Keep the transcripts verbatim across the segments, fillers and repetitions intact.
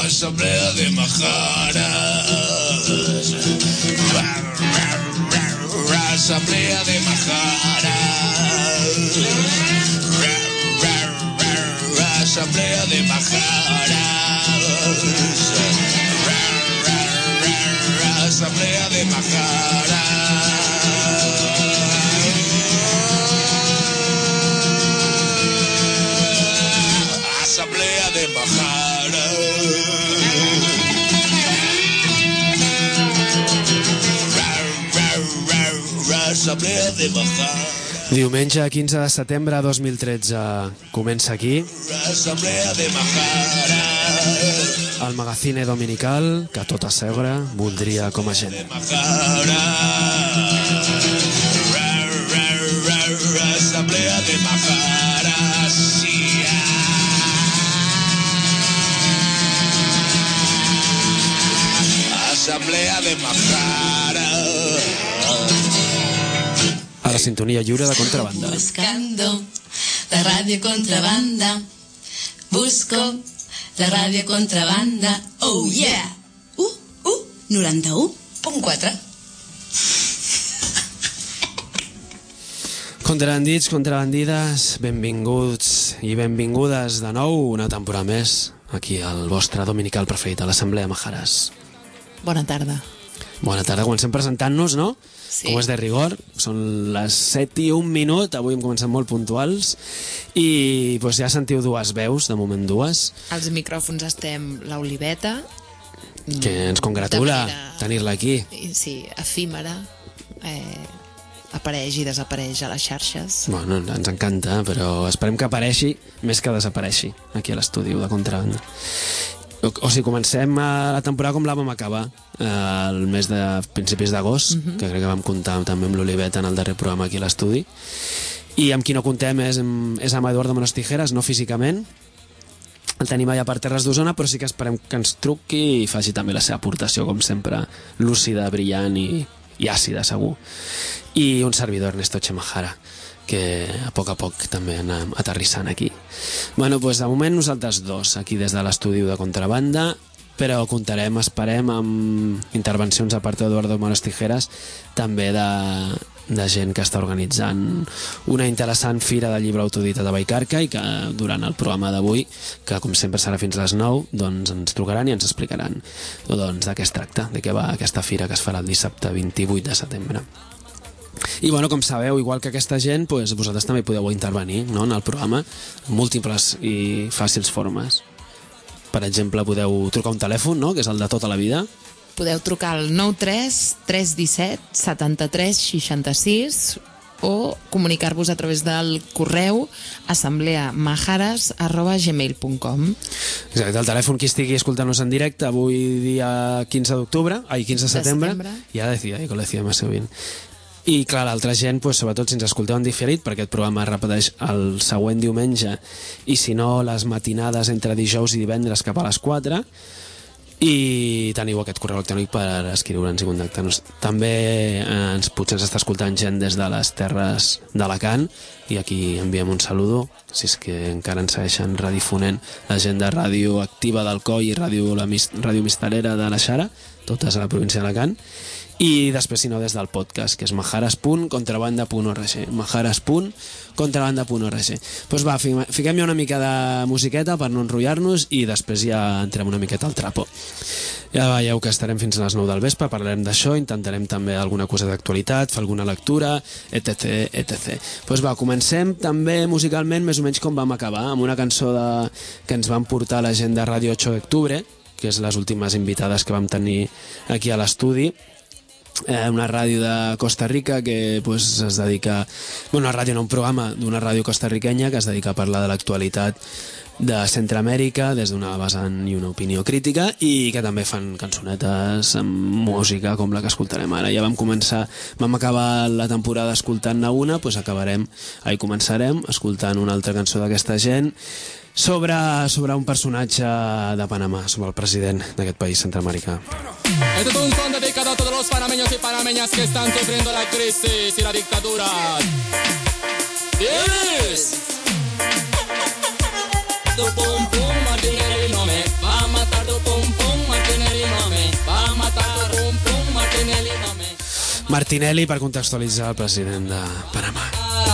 Asamblea de Majaras. Asamblea de Majaras. Asamblea de Majaras. Asamblea de Majaras. Asamblea de Majaras. Assemblea de Majaras. Diumenge quinze de setembre de dos mil tretze comença aquí Assemblea de Majaras. el magazine dominical que tot asseure voldria com a gent. Assemblea de Majaras. Assemblea de Majaras. A la sintonia lliure de Contrabanda. Buscando la radio Contrabanda. Busco la radio Contrabanda. Oh yeah. Uh, uh, noranta-u punt quatre. Contrabandits, contrabandides, benvinguts i benvingudes de nou una temporada més aquí al vostre dominical preferit, a l'Assemblea Majaras. Bona tarda. Bona tarda, comencem presentant-nos, no? Sí. Com és de rigor, són les set i un minut, avui hem començat molt puntuals i doncs, ja sentiu dues veus, de moment dues. Als micròfons estem l'Oliveta. Que ens congratula De manera- tenir-la aquí. Sí, efímera. Eh, apareix i desapareix a les xarxes. Bueno, ens encanta, però esperem que apareixi més que desapareixi aquí a l'estudi de Contrabanda. O, o sigui, comencem a la temporada com la vam acabar eh, el mes de principis d'agost, Mhm. que crec que vam comptar també amb l'Oliveta en el darrer programa aquí a l'estudi. I amb qui no contem és, amb- és amb Eduardo Manos Tijeras, no físicament. El tenim allà per Terres d'Osona, però sí que esperem que ens truqui i faci també la seva aportació, com sempre, lúcida, brillant i, i àcida, segur. I un servidor, Ernesto Chemajara, que a poc a poc també anem aterrissant aquí. Bueno, doncs de moment nosaltres dos, aquí des de l'estudi de Contrabanda, però comptarem, esperem, amb intervencions a part d'Eduardo Manos Tijeras, també de, de gent que està organitzant una interessant fira de llibre autodita de Vallcarca i que durant el programa d'avui, que com sempre serà fins a les nou, doncs ens trucaran i ens explicaran doncs, de què es tracta, de què va aquesta fira que es farà el dissabte vint-i-vuit de setembre. I bueno, com sabeu, igual que aquesta gent, doncs, vosaltres també podeu intervenir, no?, en el programa, en múltiples i fàcils formes. Per exemple, podeu trucar un telèfon, no?, que és el de tota la vida. Podeu trucar al nou tres tres un set set tres sis sis o comunicar-vos a través del correu assembleamajaras arroba gmail punt com. Exacte, el telèfon qui estigui escoltant-nos en directe avui dia quinze d'octubre, ai, quinze de setembre, setembre. ja decía, que lo decía más bien. I clar, l'altra gent, pues, sobretot si ens escolteu en diferit, perquè aquest programa es repeteix el següent diumenge, i si no, les matinades entre dijous i divendres cap a les quatre, i teniu aquest correu electrònic per escriure'ns i contactar-nos. També eh, ens, potser ens està escoltant gent des de les terres d'Alacant, i aquí enviem un saludo, si és que encara ens segueixen radifonent la gent de Ràdio Activa d'Alcoi i Ràdio, la Mis, Ràdio Mistelera de la Xara, totes a la província d'Alacant, i després, si no, des del podcast, que és majaras punt contrabanda punt org, majaras punt contrabanda punt org. Doncs va, fiquem ja una mica de musiqueta per no enrotllar-nos i després ja entrem una miqueta al trapo. Ja veieu que estarem fins a les nou del vespre, parlarem d'això, intentarem també alguna cosa d'actualitat, fer alguna lectura, etc, etcètera. Doncs va, comencem també musicalment més o menys com vam acabar, amb una cançó de... que ens van portar la gent de Ràdio ocho de octubre, que és les últimes invitades que vam tenir aquí a l'estudi, eh, una ràdio de Costa Rica que pues, es dedica... Bueno, una ràdio, no, un programa d'una ràdio costarriquenya que es dedica a parlar de l'actualitat de Centroamèrica des d'una vessant i una opinió crítica, i que també fan cançonetes amb música com la que escoltarem ara. Ja vam començar, vam acabar la temporada escoltant-ne una, doncs acabarem, ahir començarem escoltant una altra cançó d'aquesta gent sobre, sobre un personatge de Panamà, sobre el president d'aquest país centroamericà. Este es un son dedicado a todos los panameños y panameñas que están sufriendo la crisis y la dictadura. Yes. Tu pum pum, Martinelli no me va a matar, tu pum Martinelli, per contextualitzar, el president de Panamà.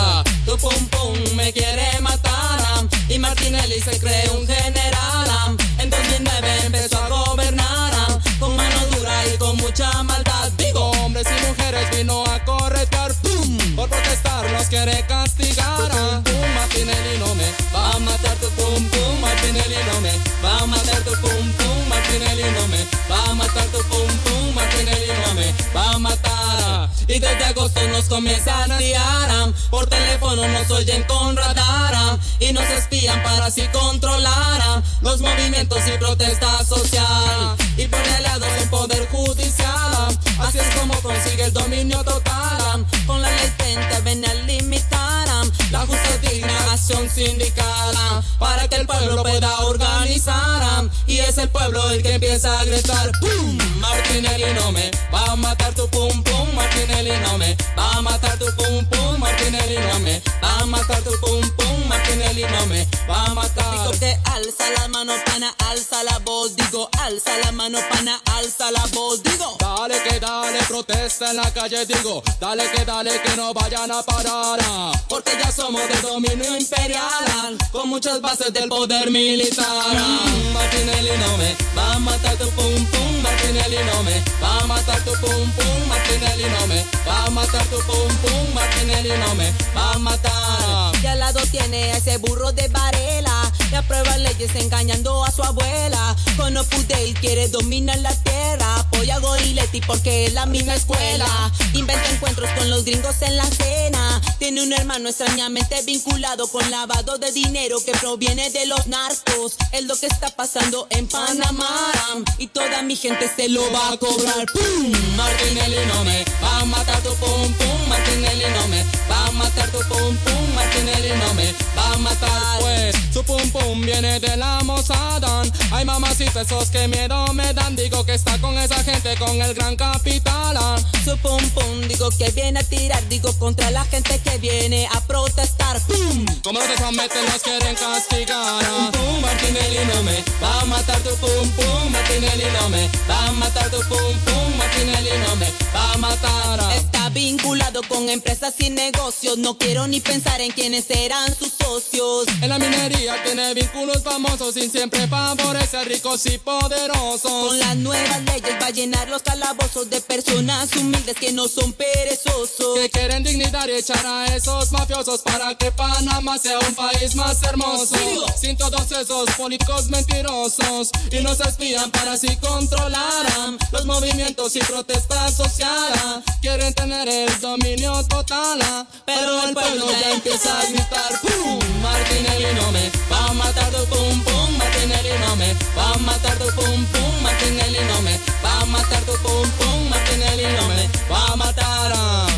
Tu pum pum me quiere matar y Martinelli se cree un general. En dos mil nueve empezó a gobernar con mano dura y con mucha maldad. Digo, hombres y mujeres vino a corretear, pum, por protestar nos quiere castigar. Pum pum, Martinelli no me va a matar. Tu pum pum, Martinelli no me va a matar. Tu pum pum, Martinelli no me va a matar. Tu pum pum, Martinelli no me va a matar. Y desde agosto nos comienzan a espiar, por teléfono nos oyen con radar y nos espían para así controlar los movimientos y protesta social y pone aliados en poder judicial. Así es como consigue el dominio total. Con la ley treinta ven a limitar la justa dignación sindical para que el pueblo pueda organizar y es el pueblo el que empieza a gritar ¡pum! Martinelli no me va a matar. Tu pum pum, Martinelli no me va a matar. Tu pum pum, Martinelli no me va a matar. Tu pum pum, Martinelli no me va a matar. Digo que alza la mano pana, alza la voz. Digo alza la mano pana, alza la voz. Digo dale que dale, protesta en la calle. Digo dale que dale, que no vayan a parar porque ya somos de dominio imperial con muchas bases del poder militar. Martinelli no me va a matar. Tu pum pum, Martinelli no me va a matar. Tu pum pum, Martinelli no me va a matar. Tu pum pum, Martinelli no me va a matar. Y al lado tiene a ese burro de Varela y aprueba leyes engañando a su abuela. Con Opus Dei quiere dominar la tierra. Apoya a Goriletti porque es la misma escuela. Inventa encuentros con los gringos en la cena. Tiene un hermano extrañamente vinculado con lavado de dinero que proviene de los narcos. Es lo que está pasando en Panamá y toda mi gente se lo va a cobrar. ¡Pum! Martinelli no me va a matar. Tu pum pum, Martinelli no me va a matar. Tu pum pum, Martinelli no me va a matar. Pues su pum pum viene de la Mossad. Ay mamacita, esos que miedo me dan. Digo que está con esa gente con el gran capital. Su pum pum, digo que viene a tirar. Digo contra la gente que viene a protestar. ¡Pum! Como no se someten nos quieren castigar. Pum pum, Martinelli no me va a matar. Tu pum pum, Martinelli no me va a matar. Tu pum pum, Martinelli no me va a matar. Está vinculado con empresas y negocios. No quiero ni pensar en quiénes serán sus socios. En la minería tiene vínculos famosos y siempre favorece a ricos y poderosos. Con las nuevas leyes va a llenar los calabozos de personas humildes que no son perezosos, que quieren dignidad y echar a esos mafiosos para que Panamá sea un país más hermoso. Sin todos esos políticos mentirosos y nos espían para así controlar los movimientos y protestas social. Quieren tener el dominio total, pero el pueblo ya empieza a gritar ¡pum! Martinelli no me va a matar. Tu pum pum, Martinelli no me va a matar. Tu pum pum, Martinelli no me va a matar. Tu pum pum, Martinelli no me va a matar.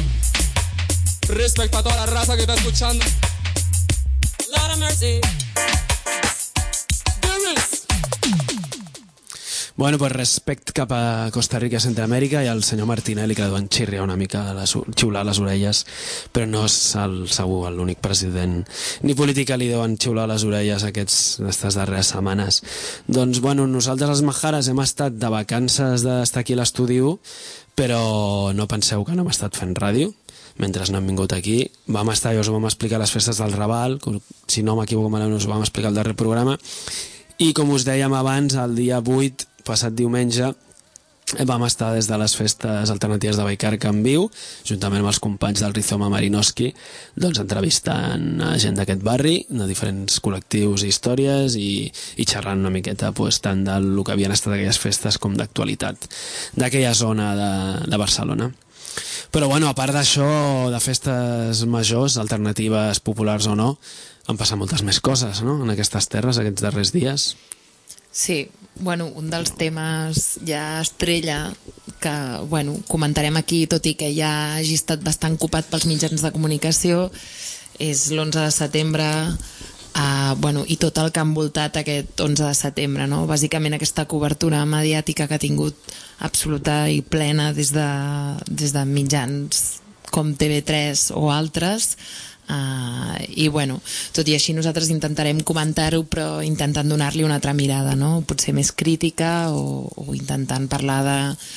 Respecto a toda la raza que está escuchando. Lord of mercy. There is. Bueno, pues respecte cap a Costa Rica i Centroamèrica i al senyor Martinelli, que deuen xirriar una mica, les, xiular les orelles, però no és el, segur l'únic president ni polític que li deuen xiular les orelles aquests, aquestes darreres setmanes. Doncs, bueno, nosaltres els Majares hem estat de vacances d'estar aquí a l'estudi u, però no penseu que no hem estat fent ràdio mentre no hem vingut aquí. Vam estar, ja us ho vam explicar, les festes del Raval, si no m'equivoco malament us ho vam explicar al darrer programa, i com us dèiem abans, el dia vuit, passat diumenge, vam estar des de les festes alternatives de Vallcarca en viu, juntament amb els companys del Rizoma Marinoski, doncs entrevistant a gent d'aquest barri, de diferents col·lectius i històries, i, i xerrant una miqueta pues, tant del que havien estat aquelles festes com d'actualitat d'aquella zona de, de Barcelona. Però bueno, a part d'això, de festes majors, alternatives, populars o no, han passat moltes més coses, no?, en aquestes terres, aquests darrers dies. Sí, bueno, un dels temes ja estrella que, bueno, comentarem aquí, tot i que ja hagi estat bastant copat pels mitjans de comunicació, és l'onze de setembre, eh, bueno, i tot el que ha envoltat aquest onze de setembre, no? Bàsicament aquesta cobertura mediàtica que ha tingut absoluta i plena des de, des de mitjans com T V tres o altres. Uh, i bueno, tot i així nosaltres intentarem comentar-ho, però intentant donar-li una altra mirada, no? Potser més crítica, o, o intentant parlar de,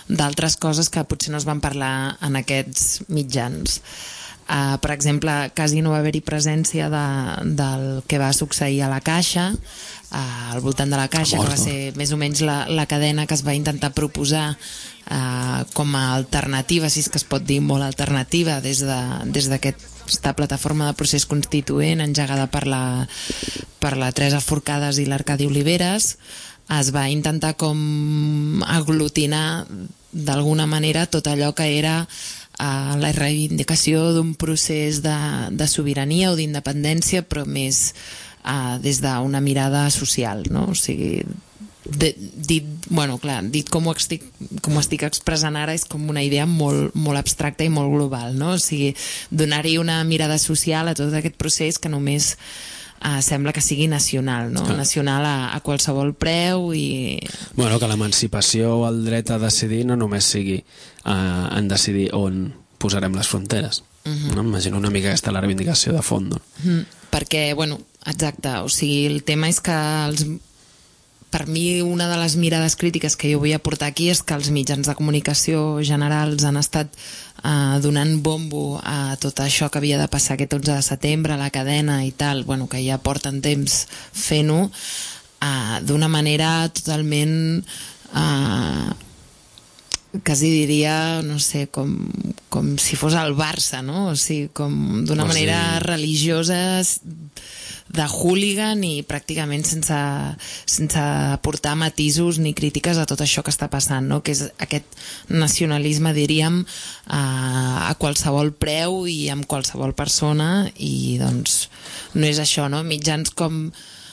d'altres coses que potser no es van parlar en aquests mitjans. Uh, per exemple, quasi no va haver-hi presència de, del que va succeir a la Caixa, uh, al voltant de la Caixa, que va ser més o menys la, la cadena que es va intentar proposar uh, com a alternativa, si és que es pot dir molt alternativa, des de, des d'aquesta plataforma de procés constituent engegada per la, per la Teresa Forcades i l'Arcadi Oliveres. Es va intentar com aglutinar d'alguna manera tot allò que era a la reivindicació d'un procés de, de sobirania o d'independència, però més uh, des d'una mirada social, no? O sigui, de, dit, bueno, clar, dit com ho, estic, com ho estic expressant ara és com una idea molt, molt abstracta i molt global, no? O sigui, donar-hi una mirada social a tot aquest procés que només Uh, sembla que sigui nacional, no? Clar. Nacional a, a qualsevol preu i... Bueno, que l'emancipació o el dret a decidir no només sigui uh, en decidir on posarem les fronteres. Uh-huh. No? Imagino una mica aquesta la reivindicació de fons. No? Uh-huh. Perquè, bueno, exacte, o sigui, el tema és que els... per mi una de les mirades crítiques que jo vull aportar aquí és que els mitjans de comunicació generals han estat uh, donant bombo a tot això que havia de passar aquest onze de setembre, a la cadena i tal, bueno, que ja porten temps fent-ho, uh, d'una manera totalment uh, quasi diria, no sé, com, com si fos el Barça, no? O sigui, com d'una manera religiosa, de hooligan i pràcticament sense, sense aportar matisos ni crítiques a tot això que està passant, no? Que és aquest nacionalisme, diríem, a, a qualsevol preu i amb qualsevol persona, i doncs no és això, no? Mitjans com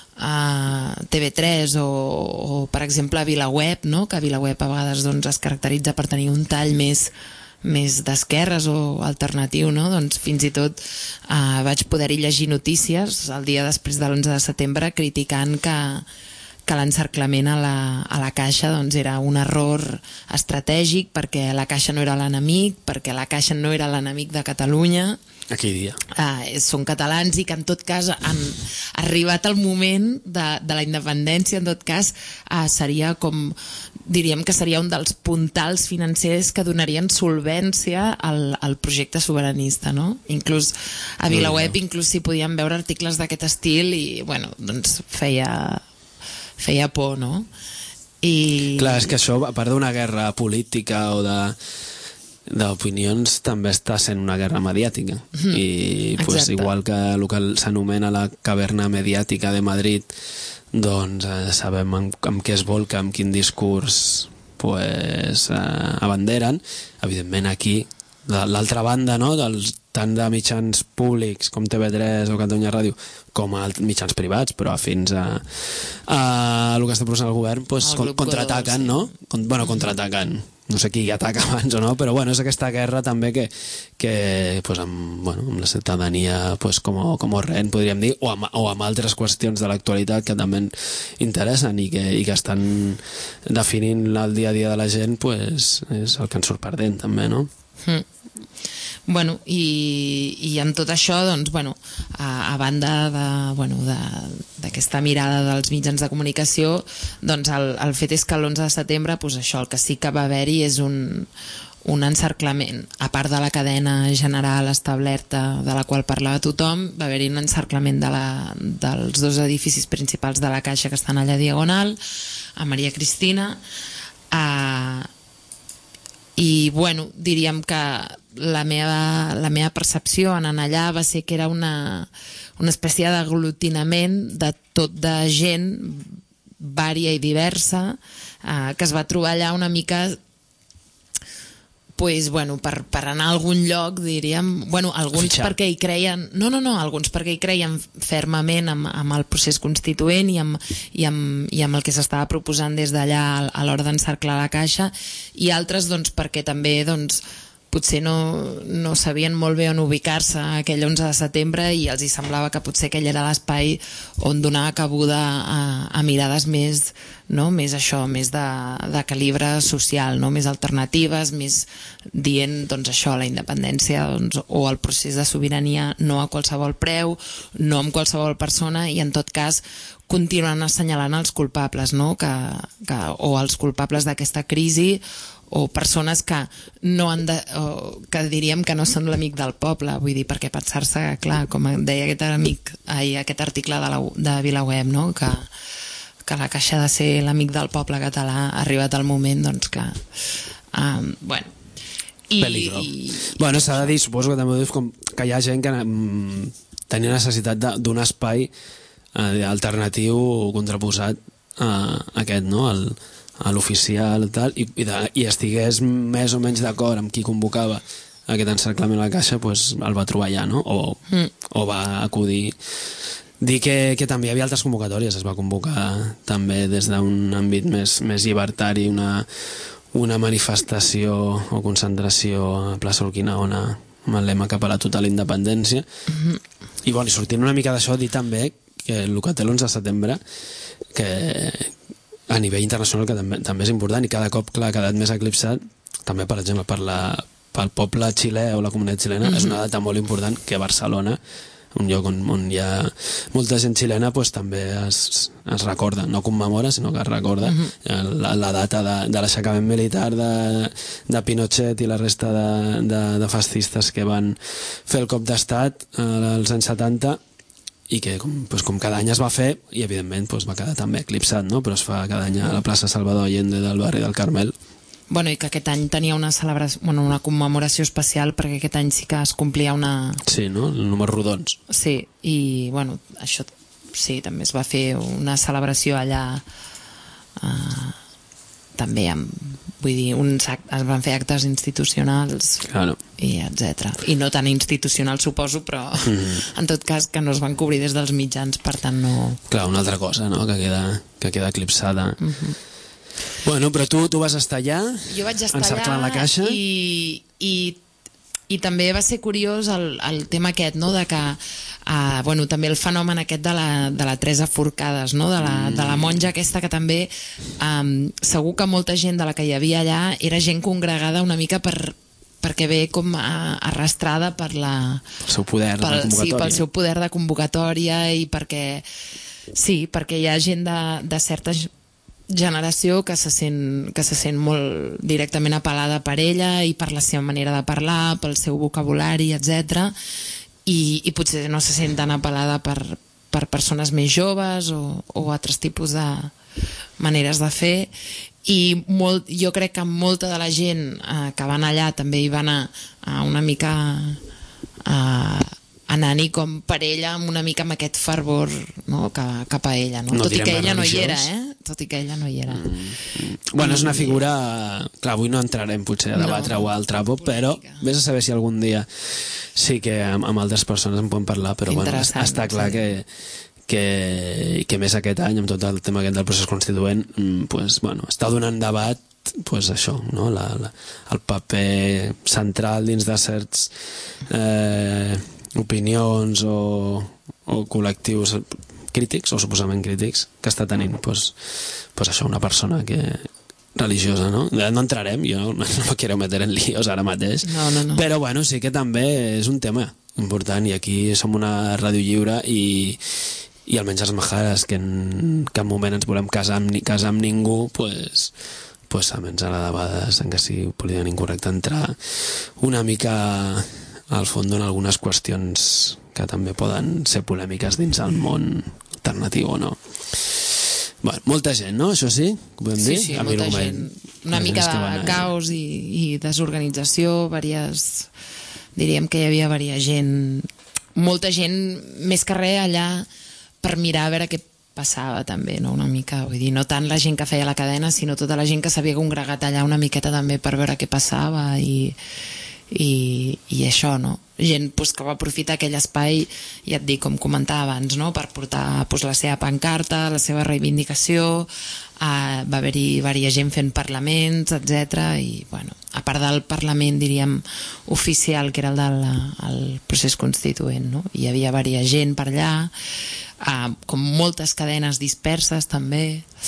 a T V tres o, o per exemple a VilaWeb, no? Que VilaWeb a vegades doncs, es caracteritza per tenir un tall més més d'esquerres o alternatiu, no? Doncs fins i tot eh, vaig poder-hi llegir notícies el dia després de l'onze de setembre criticant que, que l'encerclament a la, a la Caixa doncs, era un error estratègic, perquè la Caixa no era l'enemic, perquè la Caixa no era l'enemic de Catalunya. Aquell dia. Uh, són catalans i que en tot cas han arribat el moment de, de la independència, en tot cas uh, seria com, diríem que seria un dels puntals financers que donarien solvència al, al projecte sobiranista, no? Inclús a VilaWeb inclús s'hi podien veure articles d'aquest estil i bueno, doncs feia feia por, no? I... Clar, és que això, a part d'una guerra política o de d'opinions, també està sent una guerra mediàtica. Mm, i pues, igual que el que s'anomena la caverna mediàtica de Madrid, doncs eh, sabem amb, amb què es volca, amb quin discurs pues, eh, abanderen. Evidentment aquí, de l'altra banda, no? Dels, tant de mitjans públics com T V tres o Catalunya Ràdio com a mitjans privats, però fins a, a el que està proposant el govern pues, el contraataquen, sí. No? Con, bueno, contraataquen. No sé qui ataca abans o no, però bueno, és aquesta guerra també que, que pues, amb, bueno, amb la ciutadania pues, com, com horrent, podríem dir, o amb, o amb altres qüestions de l'actualitat que també interessen i que, i que estan definint el dia a dia de la gent, pues, és el que ens surt perdent també, no? Mm. Bueno, i, i amb tot això, doncs, bueno, a, a banda de, bueno, de, d'aquesta mirada dels mitjans de comunicació, doncs el, el fet és que l'onze de setembre, doncs això, el que sí que va haver-hi és un, un encerclament, a part de la cadena general establerta de la qual parlava tothom, va haver-hi un encerclament de la, dels dos edificis principals de la Caixa que estan allà diagonal, a Maria Cristina, a i bueno, diríem que la meva, la meva percepció en anar allà va ser que era una, una espècie d'aglutinament de tot de gent vària i diversa eh, que es va trobar allà una mica pues, bueno, per, per anar a algun lloc, diríem, bueno, alguns Fitxar. perquè hi creien, no, no, no, alguns perquè hi creien fermament amb, amb el procés constituent i amb, i amb, i amb el que s'estava proposant des d'allà a l'hora d'encerclar la Caixa, i altres doncs perquè també doncs potser no, no sabien molt bé on ubicar-se aquell onze de setembre i els hi semblava que potser aquell era l'espai on donava cabuda a, a mirades més no? Més això, més de, de calibre social, no? Més alternatives, més dient doncs, això, la independència doncs, o el procés de sobirania no a qualsevol preu, no amb qualsevol persona, i en tot cas continuen assenyalant els culpables, no? que, que, o els culpables d'aquesta crisi, o persones que no han de, o que diríem que no són l'amic del poble, vull dir, perquè pensar-se, clar, com deia aquest amic, ai, aquest article de, la, de VilaWeb, no? que, que la Caixa ha de ser l'amic del poble català, ha arribat el moment, doncs clar, um, bueno, i, peligro. I... Bueno, s'ha de dir, suposo que també ho dius, com que hi ha gent que mm, tenia necessitat d'un espai eh, alternatiu contraposat a aquest, no?, el a l'oficial tal, i, i, de, i estigués més o menys d'acord amb qui convocava aquest encerclament a la Caixa, pues, el va trobar allà, no? O, mm. o va acudir. Dir que, que també hi havia altres convocatòries, es va convocar també des d'un àmbit més, més llibertari, una, una manifestació o concentració a plaça Urquinaona amb el lema cap a la total independència. Mm-hmm. I, bueno, i sortint una mica d'això, dir també que el que té l'onze de setembre, que a nivell internacional, que també, també és important, i cada cop, clar, ha quedat més eclipsat, també, per exemple, per la, pel poble xilè o la comunitat xilena, mm-hmm. és una data molt important que a Barcelona, un lloc on, on hi ha molta gent xilena, pues, també es, es recorda, no commemora, sinó que es recorda mm-hmm. la, la data de, de l'aixecament militar de, de Pinochet i la resta de, de, de fascistes que van fer el cop d'estat eh, als anys setanta, i que com, pues, com cada any es va fer, i evidentment pues, va quedar també eclipsat, no? Però es fa cada any a la plaça Salvador Allende del barri del Carmel. Bueno, i que aquest any tenia una celebració, bueno, una commemoració especial, perquè aquest any sí que es complia una... Sí, no? El número rodons. Sí, i bueno, això sí, també es va fer una celebració allà eh, també amb, vull dir, uns act, es van fer actes institucionals, claro. i etcètera. I no tan institucionals, suposo, però mm-hmm. en tot cas que no es van cobrir des dels mitjans, per tant no... Clar, una altra cosa, no?, que queda, que queda eclipsada. Mm-hmm. Bueno, però tu, tu vas estar allà, jo vaig estar encerclant allà la Caixa, i, i, i també va ser curiós el, el tema aquest, no?, de que uh, bueno, també el fenomen aquest de la, de la Teresa Forcades, no?, de la, mm. de la monja aquesta, que també um, segur que molta gent de la que hi havia allà era gent congregada una mica per, perquè ve com uh, arrastrada per la... El seu poder pel, de convocatòria. Sí, pel seu poder de convocatòria, i perquè sí, perquè hi ha gent de, de certa generació que se sent, que se sent molt directament apel·lada per ella i per la seva manera de parlar, pel seu vocabulari, etcètera, i, i potser no se sent tan apel·lada per, per persones més joves o, o altres tipus de maneres de fer, i molt, jo crec que molta de la gent eh, que van allà també hi va anar eh, una mica eh, anant-hi com per ella, amb una mica amb aquest fervor, no?, cap, cap a ella, no? No tot i que ella religiós. no hi era, eh? Tot i que ella no hi era. Mm. Bueno, és una figura... Clar, avui no entrarem potser a debatre no, o al trapo, però vés a saber si algun dia sí que amb, amb altres persones en podem parlar, però bueno, està clar sí. que, que, que més aquest any, amb tot el tema aquest del procés constituent, pues, bueno, està donant debat, pues això, no? la, la, el paper central dins de certs eh, opinions o, o col·lectius crítics o suposadament crítics que està tenint pues, pues això, una persona que religiosa, no? No entrarem, jo no me quiero meter en líos ara mateix, no, no, no. Però bueno, sí que també és un tema important, i aquí som una ràdio lliure, i, i almenys els Majares, que en cap moment ens volem casar amb, casar amb ningú, pues, pues almenys a la de vegades, en que sigui políticament incorrecte, entrar una mica al fons en algunes qüestions que també poden ser polèmiques dins el món alternatiu o no. Bueno, molta gent, no? Això sí? Podem sí, dir? sí, a molta moment, gent. Una mica de caos i, i desorganització, varies... diríem que hi havia varia gent, molta gent, més que res allà per mirar a veure què passava també, no? Una mica, vull dir, no tant la gent que feia la cadena, sinó tota la gent que s'havia congregat allà una miqueta també per veure què passava, i... I, i això, no? Gent pues, que va aprofitar aquell espai, ja et dic, com comentava abans, no? Per portar pues, la seva pancarta, la seva reivindicació, uh, va haver-hi varia gent fent parlaments, etcètera. I, bueno, a part del parlament, diríem, oficial, que era el del el procés constituent, no? Hi havia varia gent per allà, uh, com moltes cadenes disperses també,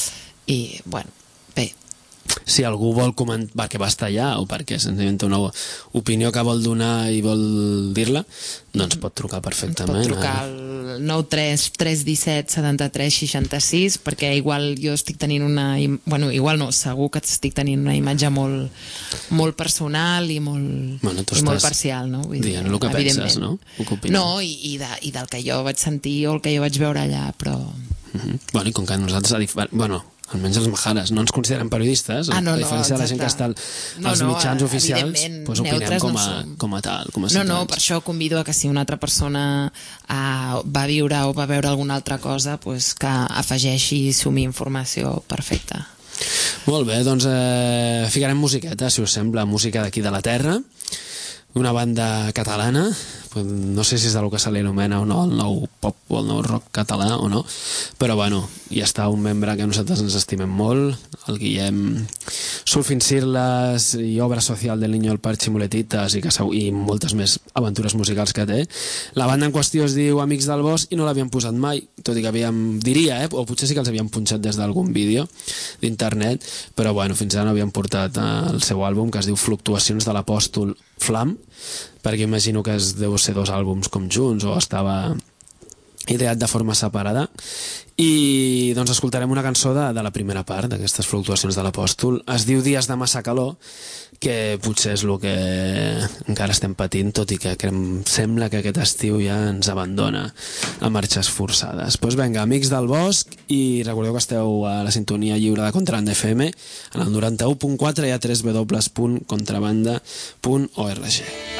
i, bueno, bé. Si algú vol comentar perquè va estar allà o perquè senzillament té una opinió que vol donar i vol dir-la, doncs pot trucar perfectament. Pot trucar al nou tres tres un set set tres sis sis, perquè igual jo estic tenint una... Bueno, igual no, segur que estic tenint una imatge molt, molt personal i molt, bueno, i molt parcial, no? Vull dient el que penses, no? No, i, i, de, i del que jo vaig sentir o el que jo vaig veure allà, però... Uh-huh. Bueno, i com que nosaltres... Bueno, almenys els majares no ens consideren periodistes, ah, no, a diferència no, de la gent que està no, als no, mitjans oficials, doncs opinem com a, no com a tal, com a no, no, per això convido a que si una altra persona uh, va viure o va veure alguna altra cosa, pues, que afegeixi i sumi informació perfecta. Molt bé, doncs eh, ficarem musiqueta, si us sembla, música d'aquí de la terra, una banda catalana, no sé si és del que se li anomena o no, el nou pop o el nou rock català o no, però bueno, hi està un membre que nosaltres ens estimem molt, el Guillem Sulfincirles i Obra Social del Niño del Parche i Muletitas i, que, i moltes més aventures musicals que té. La banda en qüestió es diu Amics del Bosc i no l'havíem posat mai, tot i que havíem, diria, eh, o potser sí que els havíem punxat des d'algun vídeo d'internet, però bueno, fins ara no havíem portat el seu àlbum que es diu Fluctuacions de l'Apòstol Flam, perquè imagino que es deu ser dos àlbums com junts o estava ideat de forma separada, i doncs escoltarem una cançó de, de la primera part d'aquestes Fluctuacions de l'Apòstol. Es diu Dies de massa calor, que potser és el que encara estem patint, tot i que em sembla que aquest estiu ja ens abandona a marxes forçades. Doncs vinga, Amics del Bosc, i recordeu que esteu a la sintonia lliure de Contrabanda F M, en el noranta-u punt quatre i a w w w punt contrabanda punt org.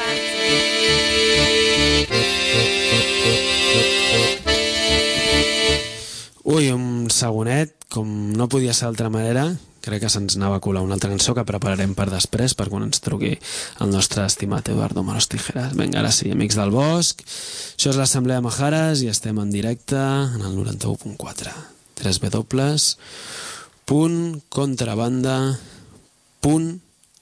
Ui, un segonet, com no podia ser d'altra manera, crec que se'ns anava a colar una altra cançó que prepararem per després, per quan ens truqui el nostre estimat Eduardo Manos Tijeras. Vinga, ara sí, Amics del Bosc, això és l'Assemblea Majares i estem en directe en el noranta-u punt quatre, w w w punt contrabanda punt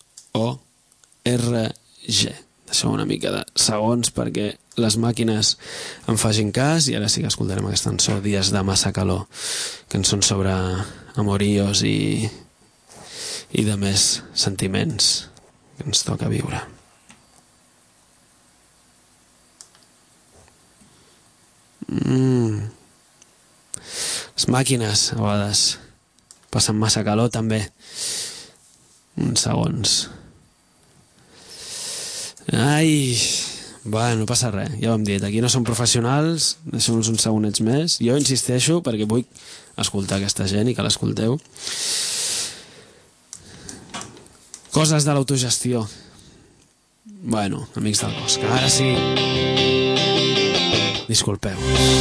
org. Deixeu una mica de segons perquè les màquines em facin cas, i ara sí que escoltarem aquesta cançó, Dies de massa calor, cançons sobre amoríos i i de més sentiments que ens toca viure. Mm. Les màquines a vegades passen massa calor també. Uns segons. Ai, bueno, no passa res, ja ho hem dit, aquí no som professionals, deixem-nos uns segonets més. Jo insisteixo perquè vull escoltar aquesta gent i que l'escolteu. Coses de l'autogestió. Bueno, Amics del Bosc, ara sí. Disculpeu.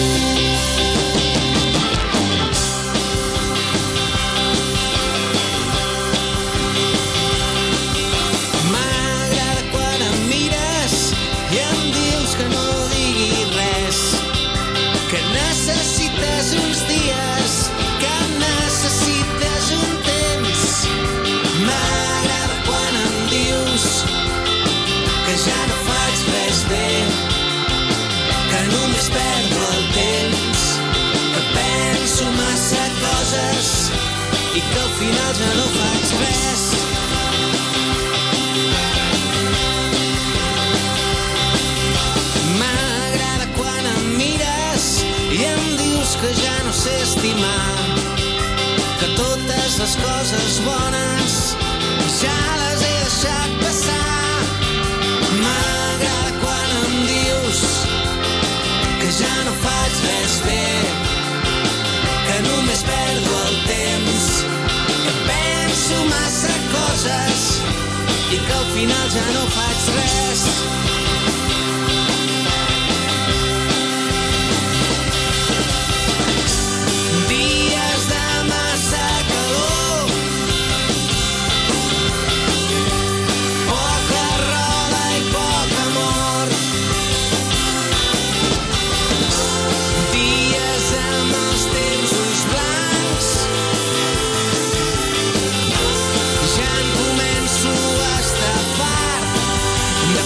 I que al final ja no faig res. M'agrada quan em mires i em dius que ja no sé estimar, que totes les coses bones ja les he deixat passar. M'agrada quan em dius que ja no faig res bé, que només perdo el temps, que penso massa coses i que al final ja no faig res. Dies de massa calor, poca roda i poc amor, dies amb els teus ulls blancs, ja en començo a estar fart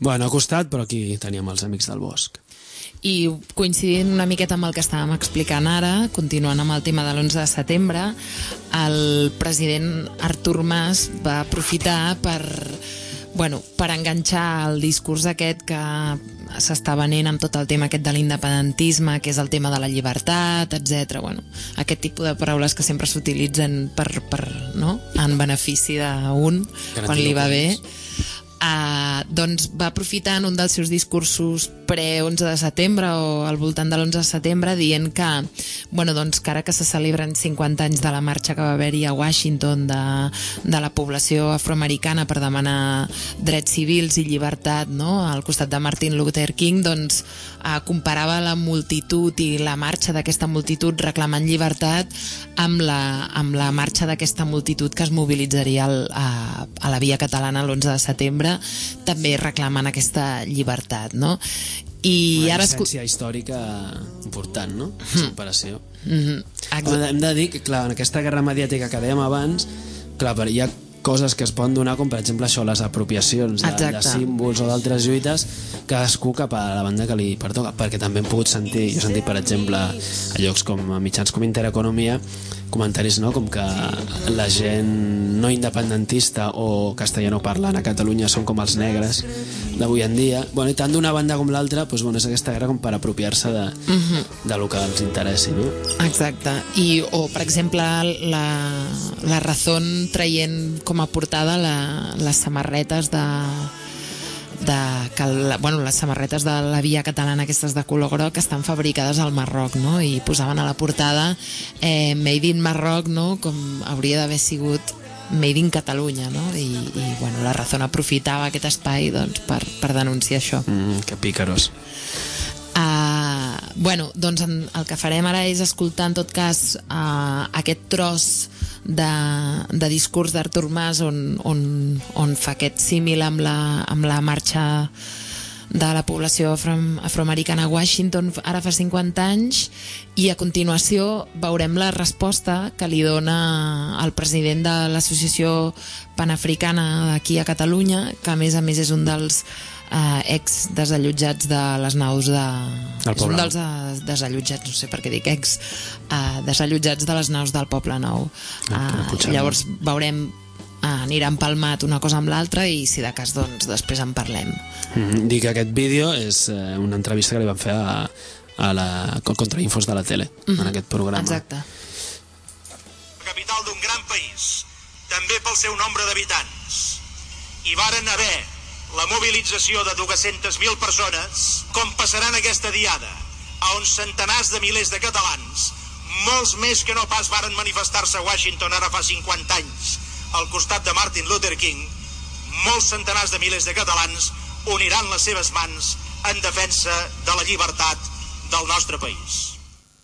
Bueno, ha costat, però aquí teníem els Amics del Bosc. I coincidint una miqueta amb el que estàvem explicant ara, continuant amb el tema de l'onze de setembre, el president Artur Mas va aprofitar per, bueno, per enganxar el discurs aquest que s'està venent amb tot el tema aquest de l'independentisme, que és el tema de la llibertat, etcètera. Bueno, aquest tipus de paraules que sempre s'utilitzen per, per, no? en benefici d'un, quan li va bé. Uh, doncs va aprofitar en un dels seus discursos pre-onze de setembre o al voltant de l'onze de setembre dient que, bueno, doncs que ara que se celebren cinquanta anys de la marxa que va haver-hi a Washington de, de la població afroamericana per demanar drets civils i llibertat, no?, al costat de Martin Luther King, doncs uh, comparava la multitud i la marxa d'aquesta multitud reclamant llibertat amb la, amb la marxa d'aquesta multitud que es mobilitzaria al, a, a la Via Catalana l'onze de setembre, també reclamant aquesta llibertat, no? I una ara essència escu... històrica important, no? Mm. Separació. Mm-hmm. Exacte. Hem de dir que, clar, en aquesta guerra mediàtica que dèiem abans, clar, hi ha coses que es poden donar, com per exemple això, les apropiacions de, de símbols o d'altres lluites, cadascú cap a la banda que li pertoca, perquè també hem pogut sentir, jo he sentit per exemple a llocs com a mitjans com Intereconomia, comentaris, no?, com que la gent no independentista o castellanoparlant a Catalunya són com els negres d'avui en dia. Bueno, i tant d'una banda com l'altra, doncs, bueno, és aquesta guerra com per apropiar-se de, uh-huh. de lo que els interessi, no? Exacte. I, o, per exemple, la, la Razón traient com a portada la, les samarretes de... de que la, bueno, les samarretes de la Via Catalana, aquestes de color groc, estan fabricades al Marroc, no? I posaven a la portada eh, Made in Marroc, no?, com hauria d'haver sigut Made in Catalunya, no? I, i bueno, la Razón aprofitava aquest espai, doncs, per, per denunciar això. Mm, que pícaros. Uh, bueno, doncs en, el que farem ara és escoltar en tot cas uh, aquest tros de, de discurs d'Artur Mas on, on, on fa aquest símil amb la, amb la marxa de la població afro, afroamericana a Washington ara fa cinquanta anys, i a continuació veurem la resposta que li dona el president de l'Associació Panafricana aquí a Catalunya, que a més a més és un dels Uh, ex desallotjats de les naus de... és un dels uh, desallotjats, no sé per què dic ex, uh, desallotjats de les naus del Poble Nou. Uh, llavors veurem, uh, anirà empalmat una cosa amb l'altra i si de cas doncs després en parlem. Mm-hmm. Dic que aquest vídeo és uh, una entrevista que li van fer a, a la Contrainfos de la tele, mm-hmm. en aquest programa. Exacte. La capital d'un gran país, també pel seu nombre d'habitants. Hi varen haver la mobilització de dues-centes mil persones, com passaran aquesta diada, on centenars de milers de catalans, molts més que no pas varen manifestar-se a Washington ara fa cinquanta anys, al costat de Martin Luther King, molts centenars de milers de catalans uniran les seves mans en defensa de la llibertat del nostre país.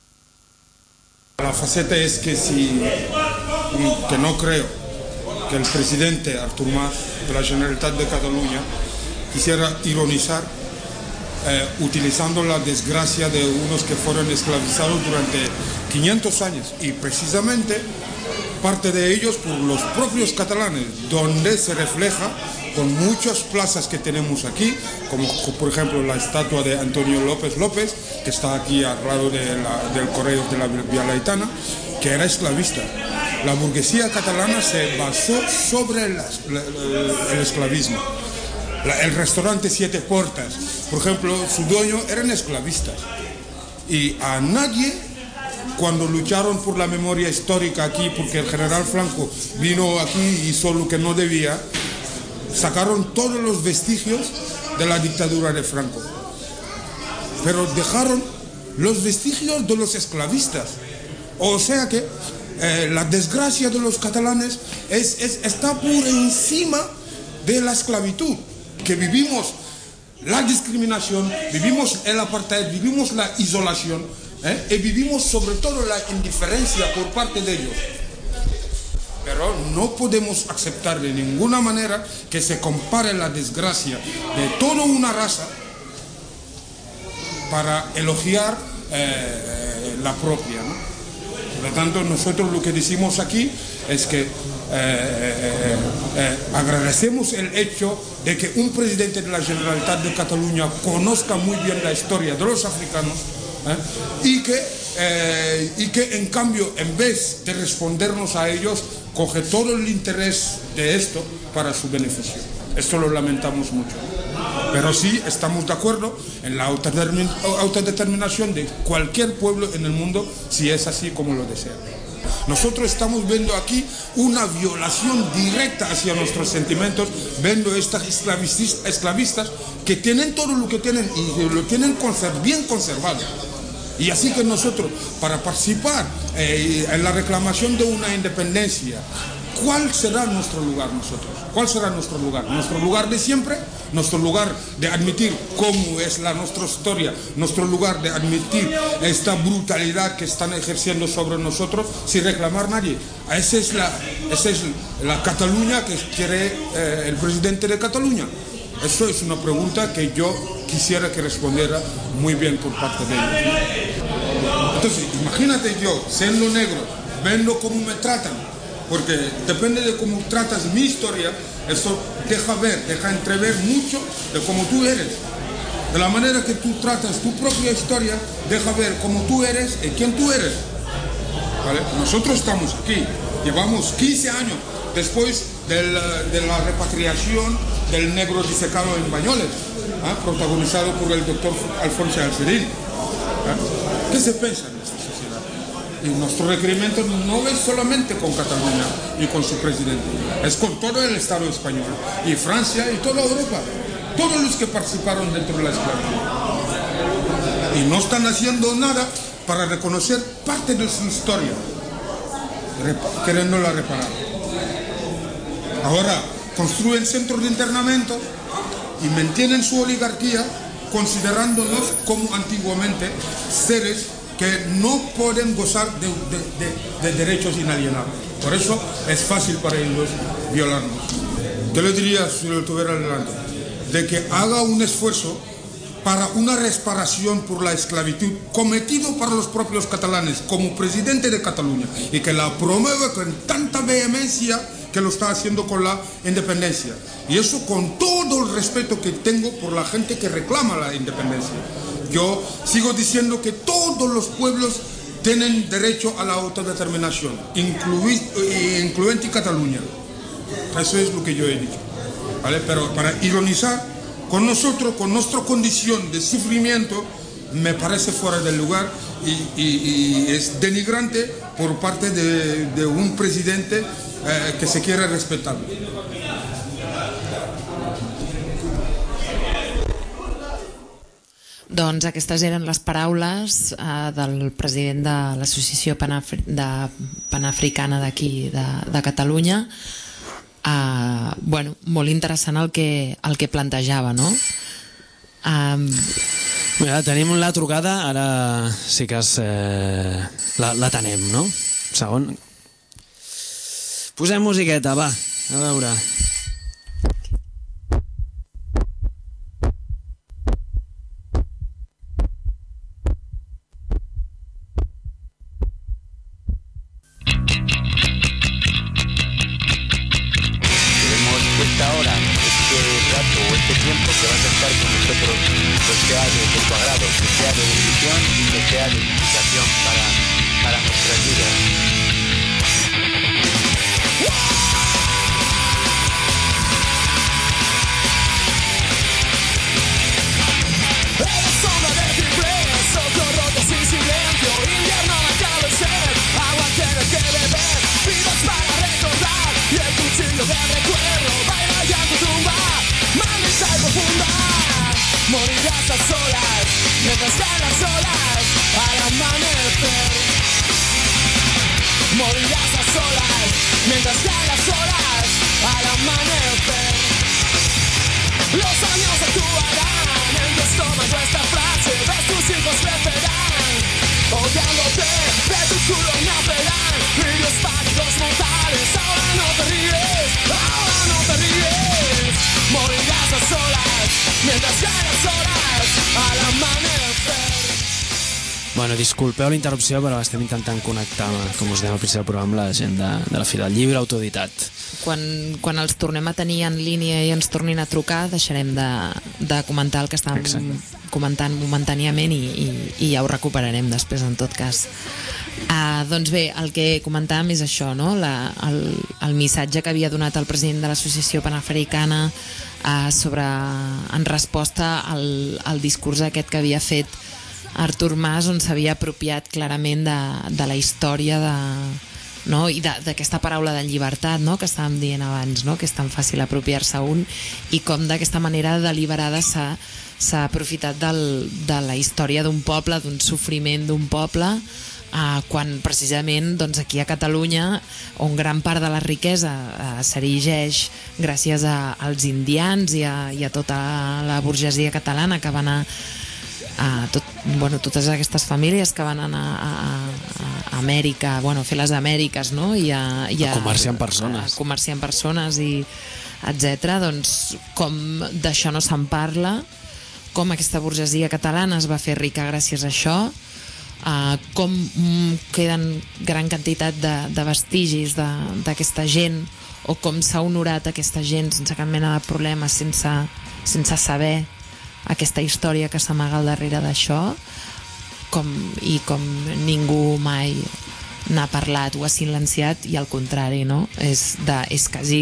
La faceta es que si, que no creo que el presidente Artur Mas de la Generalitat de Cataluña quisiera ironizar eh, utilizando la desgracia de unos que fueron esclavizados durante quinientos años y precisamente parte de ellos por los propios catalanes, donde se refleja con muchas plazas que tenemos aquí, como por ejemplo la estatua de Antonio López López, que está aquí al lado de la, del Correo de la Vía Laetana, que era esclavista. La burguesía catalana se basó sobre el, el, el esclavismo. La, el restaurante Siete Puertas, por ejemplo, su dueño eran esclavistas. Y a nadie, cuando lucharon por la memoria histórica aquí, porque el general Franco vino aquí y hizo lo que no debía, sacaron todos los vestigios de la dictadura de Franco. Pero dejaron los vestigios de los esclavistas. O sea que eh, la desgracia de los catalanes es, es, está por encima de la esclavitud, que vivimos la discriminación, vivimos el apartheid, vivimos la isolación, ¿eh? y vivimos sobre todo la indiferencia por parte de ellos. Pero no podemos aceptar de ninguna manera que se compare la desgracia de toda una raza para elogiar eh, la propia, ¿no? Por lo tanto, nosotros lo que decimos aquí es que eh, eh, agradecemos el hecho de que un presidente de la Generalitat de Cataluña conozca muy bien la historia de los africanos, ¿eh? y, que, eh, y que en cambio, en vez de respondernos a ellos, coge todo el interés de esto para su beneficio. Esto lo lamentamos mucho. Pero sí estamos de acuerdo en la autodeterminación de cualquier pueblo en el mundo, si es así como lo desea. Nosotros estamos viendo aquí una violación directa hacia nuestros sentimientos, viendo estas esclavistas que tienen todo lo que tienen y lo tienen bien conservado. Y así que nosotros, para participar eh, en la reclamación de una independencia, ¿cuál será nuestro lugar nosotros? ¿Cuál será nuestro lugar? ¿Nuestro lugar de siempre? ¿Nuestro lugar de admitir cómo es la nuestra historia? ¿Nuestro lugar de admitir esta brutalidad que están ejerciendo sobre nosotros sin reclamar nadie? Esa es la, esa es la Cataluña que quiere eh, el presidente de Cataluña. Eso es una pregunta que yo quisiera que respondiera muy bien por parte de ellos. Entonces, imagínate yo, siendo negro, viendo cómo me tratan, porque depende de cómo tratas mi historia, eso deja ver, deja entrever mucho de cómo tú eres. De la manera que tú tratas tu propia historia, deja ver cómo tú eres y quién tú eres. ¿Vale? Nosotros estamos aquí, llevamos quince años después de la, de la repatriación del negro disecado en Bañoles, ¿eh? protagonizado por el doctor Alfonso Alcerín. ¿Eh? ¿Qué se piensa en esta sociedad? Y nuestro requerimiento no es solamente con Cataluña y con su presidente, es con todo el Estado español y Francia y toda Europa, todos los que participaron dentro de la esclavitud. Y no están haciendo nada para reconocer parte de su historia, queriéndola reparar. Ahora construyen centros de internamiento y mantienen su oligarquía, considerándonos como antiguamente seres que no pueden gozar de, de, de, de derechos inalienables. Por eso es fácil para ellos violarnos. ¿Qué le diría si lo tuviera delante? De que haga un esfuerzo para una reparación por la esclavitud cometido por los propios catalanes como presidente de Cataluña y que la promueva con tanta vehemencia que lo está haciendo con la independencia. Y eso con todo el respeto que tengo por la gente que reclama la independencia. Yo sigo diciendo que todos los pueblos tienen derecho a la autodeterminación, incluyente Cataluña. Eso es lo que yo he dicho, ¿vale? Pero para ironizar con nosotros, con nuestra condición de sufrimiento, me parece fuera del lugar y, y, y es denigrante por parte de, de un presidente eh, que se quiere respetar. Doncs aquestes eren les paraules eh, del president de l'Associació Panafri de Panafricana d'aquí, de, de Catalunya. Uh, bueno, molt interessant el que, el que plantejava, no? Um... Mira, tenim la trucada, ara sí que es, eh, la, la tenem, no? Un segon. Posem musiqueta, va, a veure. Bueno, disculpeu la interrupció, però estem intentant connectar, com us dèiem al principi del programa, amb la gent de, de la Fira del Llibre Autoeditat. Quan, quan els tornem a tenir en línia i ens tornin a trucar, deixarem de, de comentar el que estàvem Exacte. comentant momentàniament i, i, i ja ho recuperarem després, en tot cas. Uh, doncs bé, el que comentàvem és això, no? La, el, el missatge que havia donat el president de l'Associació Panafricana uh, sobre, en resposta al, al discurs aquest que havia fet Artur Mas, on s'havia apropiat clarament de, de la història de, no? I d'aquesta paraula de llibertat, no? Que estàvem dient abans, no? Que és tan fàcil apropiar-se un, i com d'aquesta manera deliberada s'ha s'ha aprofitat del, de la història d'un poble, d'un sofriment d'un poble, eh, quan precisament doncs, aquí a Catalunya, on gran part de la riquesa eh, s'erigeix gràcies a, als indians i a, i a tota la burgesia catalana que van a a tot, bueno, totes aquestes famílies que van anar a, a, a Amèrica, bueno, a fer les Amèriques, no? I a, i a, a comerciar amb persones, a comerciar amb persones i etcètera. Doncs com d'això no se'n parla, com aquesta burgesia catalana es va fer rica gràcies a això, uh, com mm, queden gran quantitat de, de vestigis d'aquesta gent, o com s'ha honorat aquesta gent sense cap mena de problema, sense, sense saber aquesta història que s'amaga al darrere d'això, com, i com ningú mai n'ha parlat o ha silenciat, i al contrari, no? És, de, és quasi,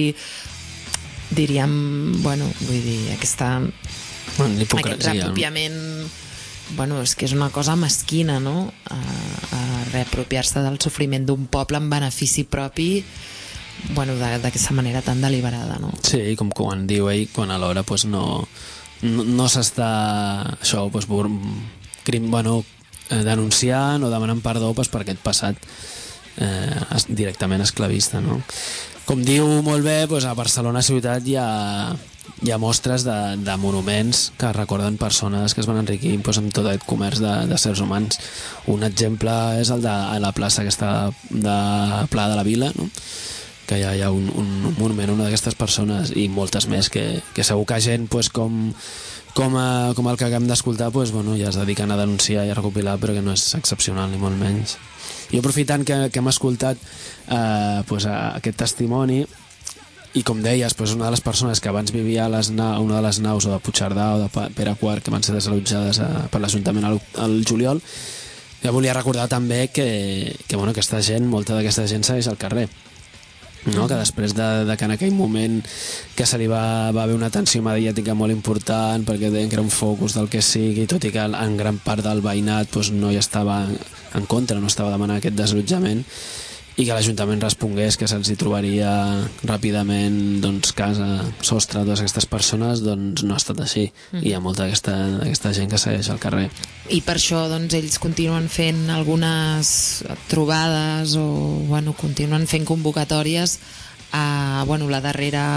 diríem, bueno, vull dir, aquesta, bueno, aquest reapropiament, bueno, és que és una cosa mesquina, no? A, a reapropiar-se del sofriment d'un poble en benefici propi, bueno, d'aquesta manera tan deliberada, no? Sí, com quan diu ell, quan alhora pues, no... no, no s'està això pues, crim, bueno, eh, denunciant o demanant perdó pues, per aquest passat eh, directament esclavista, no? Com diu molt bé, pues, a Barcelona ciutat hi ha, hi ha mostres de, de monuments que recorden persones que es van enriquir pues, amb tot aquest comerç de, de sers humans. Un exemple és el de a la plaça aquesta de Pla de la Vila, no? Que ja hi ha un, un, un monument a una d'aquestes persones, i moltes més que, que segur que gent pues, com, com, a, com el que acabem d'escoltar pues, bueno, ja es dediquen a denunciar i a recopilar, però que no és excepcional ni molt menys. I aprofitant que, que hem escoltat eh, pues, aquest testimoni, i com deies, pues, una de les persones que abans vivia a les na una de les naus o de Puigcerdà o de Pere quart, que van ser desallotjades a, per l'Ajuntament al, al juliol, ja volia recordar també que, que bueno, aquesta gent, molta d'aquesta gent segueix al carrer, no? Que després de, de que en aquell moment que se li va, va haver una atenció mediàtica molt important perquè deien que era un focus del que sigui, tot i que en gran part del veïnat doncs, no hi estava en contra, no estava demanant aquest desallotjament, i que l'Ajuntament respongués que se'ls hi trobaria ràpidament doncs, casa, sostre a totes aquestes persones, doncs no ha estat així, mm. i hi ha molta d'aquesta gent que segueix al carrer. I per això doncs, ells continuen fent algunes trobades o bueno, continuen fent convocatòries. Uh, bueno, la darrera,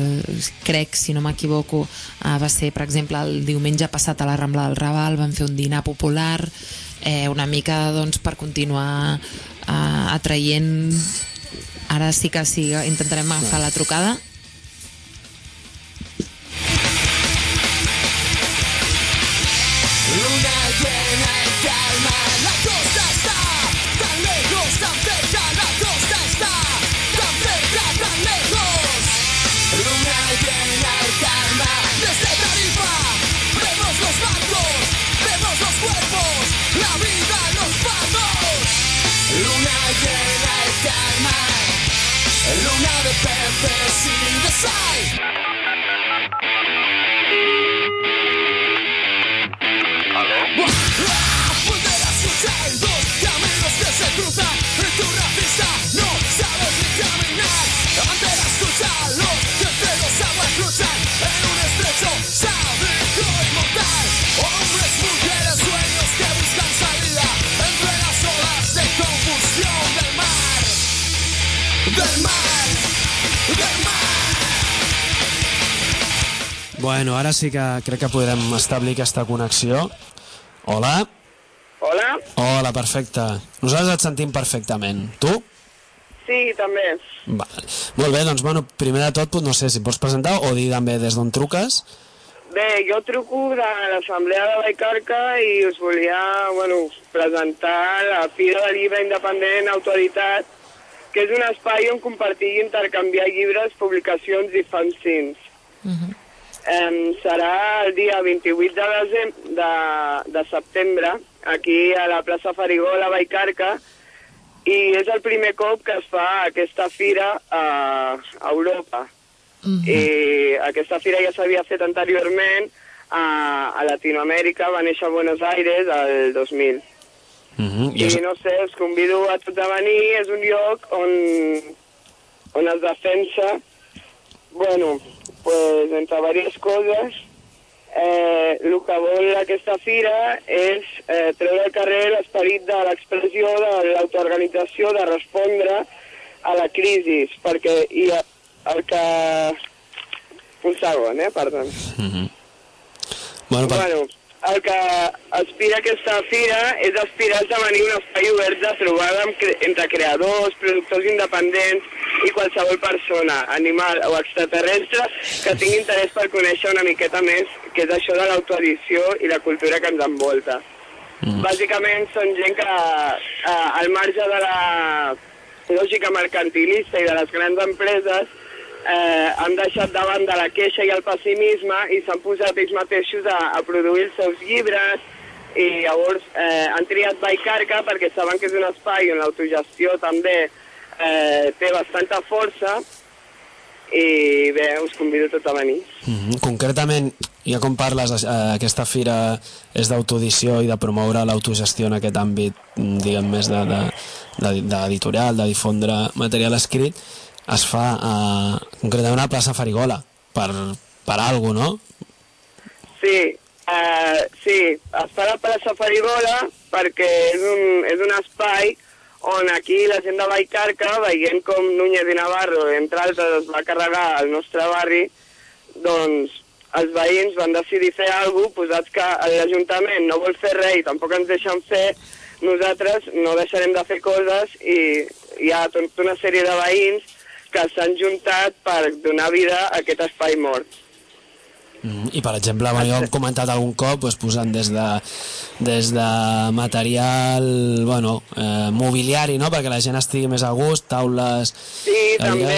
crec, si no m'equivoco, uh, va ser, per exemple, el diumenge passat a la Rambla del Raval, van fer un dinar popular, eh, una mica doncs, per continuar uh, atraient. Ara sí que sí, intentarem agafar la trucada. Luna llena y calma, la costa está tan lejos, tan cerca, la costa está tan cerca, tan lejos. Luna llena y calma, desde Tarifa vemos los barcos, vemos los cuerpos, la vida en los pasos. Luna llena y calma, luna de peces y de sal. Volver a escuchar dos caminos que se cruzan y tu racista no sabes ni caminar. Volver a escucharlo que entre los aguas luchan en un estrecho sádico y mortal. Hombres, mujeres, sueños que buscan salida entre las olas de confusión del mar. Del mar, del mar. Bueno, ara sí que crec que podrem establir aquesta connexió. Hola. Hola. Hola, perfecte. Nosaltres et sentim perfectament. Tu? Sí, també. Vale. Molt bé, doncs, bueno, primer de tot, no sé si pots presentar o dir també des d'on truques. Bé, jo truco de l'Assemblea de Vallcarca i us volia, bueno, presentar la Fira del Llibre Independent Autoritat, que és un espai on compartir i intercanviar llibres, publicacions i fanzines. Uh-huh. Um, serà el dia vint-i-vuit de, desem de, de setembre, aquí a la plaça Farigola, a Vallcarca, i és el primer cop que es fa aquesta fira a, a Europa. Uh-huh. I aquesta fira ja s'havia fet anteriorment a, a Latinoamèrica, va néixer a Buenos Aires el dos mil. Uh-huh. I no sé, us convido a tots a venir, és un lloc on, on es defensa, bueno, pues, entre diverses coses, eh, el que vol aquesta fira és eh, treure al carrer l'esperit de l'expressió, de l'autoorganització, de respondre a la crisi, perquè hi ha el que... Un segon, eh? Perdó. Uh-huh. Bueno, per... bueno, el que aspira aquesta fira és aspirar a esdevenir un espai obert de trobada cre entre creadors, productors independents i qualsevol persona, animal o extraterrestre que tingui interès per conèixer una miqueta més què és això de l'autoedició i la cultura que ens envolta. Mm. Bàsicament són gent que eh, al marge de la lògica mercantilista i de les grans empreses eh, han deixat de banda la queixa i el pessimisme i s'han posat ells mateixos a, a produir els seus llibres i llavors eh, han triat Vallcarca perquè saben que és un espai on l'autogestió també eh, té bastanta força i bé, us convido tots a venir. Mm-hmm. Concretament, ja com parles, eh, aquesta fira és d'autoedició i de promoure l'autogestió en aquest àmbit, diguem, més de, de, de, d'editorial, de difondre material escrit, es fa a, concretament a la plaça Farigola, per, per alguna cosa, no? Sí, uh, sí, es fa a la plaça Farigola perquè és un, és un espai on aquí la gent de Vallcarca, veient com Núñez i Navarro, entre altres, es va carregar al nostre barri, doncs els veïns van decidir fer alguna cosa, posats que l'Ajuntament no vol fer res i tampoc ens deixen fer, nosaltres no deixarem de fer coses i hi ha tota una sèrie de veïns que s'han juntat per donar vida a aquest espai mort. Mm, I, per exemple, bueno, jo he comentat algun cop pues, posant des de, des de material bueno, eh, mobiliari, no?, perquè la gent estigui més a gust, taules... Sí, també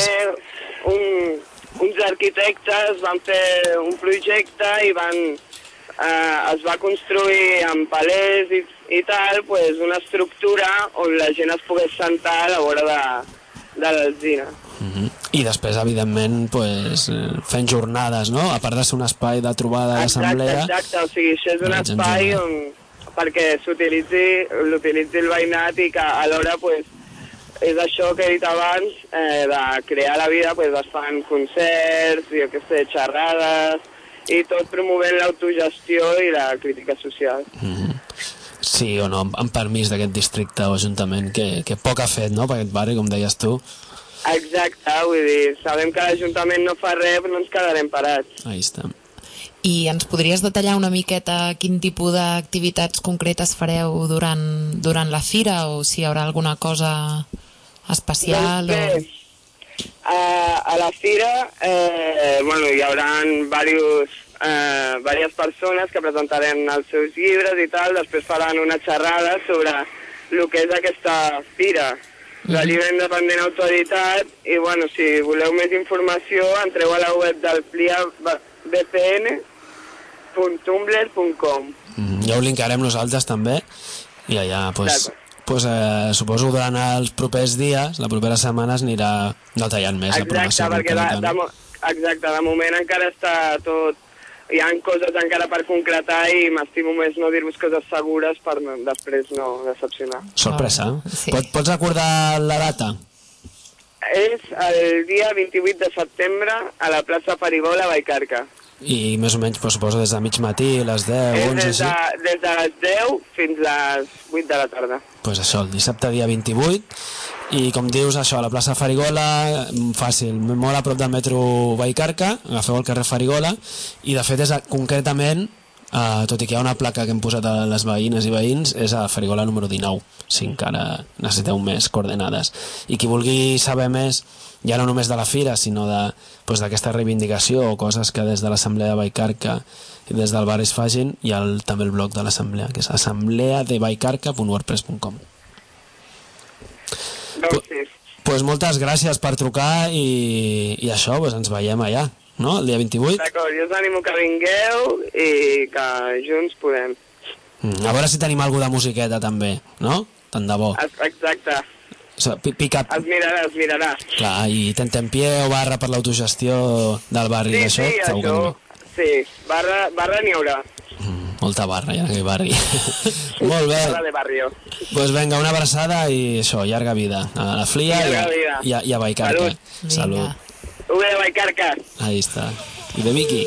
un, uns arquitectes van fer un projecte i van, eh, es va construir amb palers i, i tal, pues, una estructura on la gent es pogués sentar a la vora de, de l'alzina. Mm-hmm. I després, evidentment, pues, fent jornades, no? A part de ser un espai de trobada a l'assemblea... Exacte, exacte, o sigui, això és un espai on, perquè s'utilitzi l'utilitzi el veïnat i que alhora, pues, és això que he dit abans, eh, de crear la vida, pues, es fan concerts, jo què sé, xerrades, i tot promovent l'autogestió i la crítica social. Mm-hmm. Sí o no, amb permís d'aquest districte o ajuntament, que, que poc ha fet, no?, per aquest barri, com deies tu. Exacte, vull dir, sabem que l'Ajuntament no fa res, però no ens quedarem parats. Ahí està. I ens podries detallar una miqueta quin tipus d'activitats concretes fareu durant, durant la fira, o si hi haurà alguna cosa especial? Doncs bé, o... a, a la fira eh, bueno, hi haurà diversos, eh, diverses persones que presentaran els seus llibres i tal, després faran una xerrada sobre el que és aquesta fira, la Llibre Independent Autoritat, i bueno, si voleu més informació entreu a la web del plia b p n punt tumblr punt com. Mm, ja ho linkarem nosaltres també i allà pues, pues, eh, suposo durant els propers dies, la propera setmana es anirà detallant més. Exacte, la promoció perquè de, de, de, exacte, de moment encara està tot, hi ha coses encara per concretar i m'estimo més no dir-vos coses segures per després no decepcionar. Sorpresa. Sí. Pot, pots recordar la data? És el dia vint-i-vuit de setembre a la plaça Farigola, a Vallcarca. I més o menys, pues, suposo, des de mig matí, les deu, és onze, des de, sí? des de les deu fins a les vuit de la tarda. Pues això, el dissabte dia vint-i-vuit, i com dius, això, a la plaça Farigola, fàcil, molt a prop del metro Vallcarca, agafeu el carrer Farigola, i de fet és concretament Uh, tot i que hi ha una placa que hem posat a les veïnes i veïns, és a Farigola número dinou, si encara necessiteu més coordenades. I qui vulgui saber més, ja no només de la fira, sinó de, pues, d'aquesta reivindicació o coses que des de l'Assemblea de Vallcarca i des del bar es fagin, hi ha el, també el blog de l'Assemblea, que és assemblea de vallcarca punt wordpress punt com. Gràcies. Pues moltes gràcies per trucar i, i això, pues ens veiem allà, no? El dia vint-i-vuit. D'acord, jo us animo que vingueu i que junts podem. Mm, a veure si tenim alguna de musiqueta també, no? Tant de bo. Exacte. So, pica... Els mirarà, els mirarà. Clar, i tentempié o barra per l'autogestió del barri sí, d'això? Sí, això, sí, barra, barra n'hi haurà. Mm, molta barra, ja en aquell barri. Molt bé. Barra de barrio. Pues venga, una abraçada i això, llarga vida a la Flia i a, i a, i a Vallcarca. Salut. Salut. V de Vallcarca. Ahí está. Y de Vicky.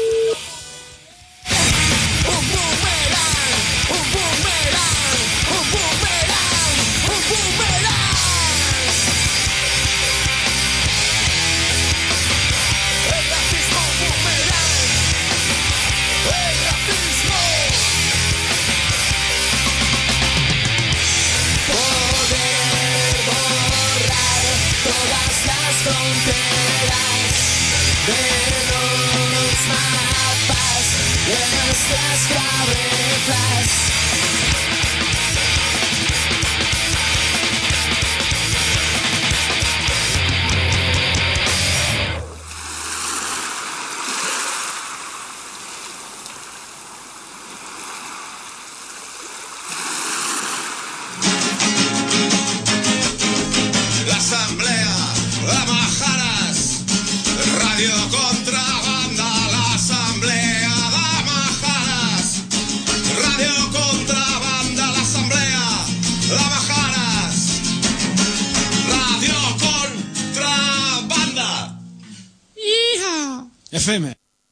F M.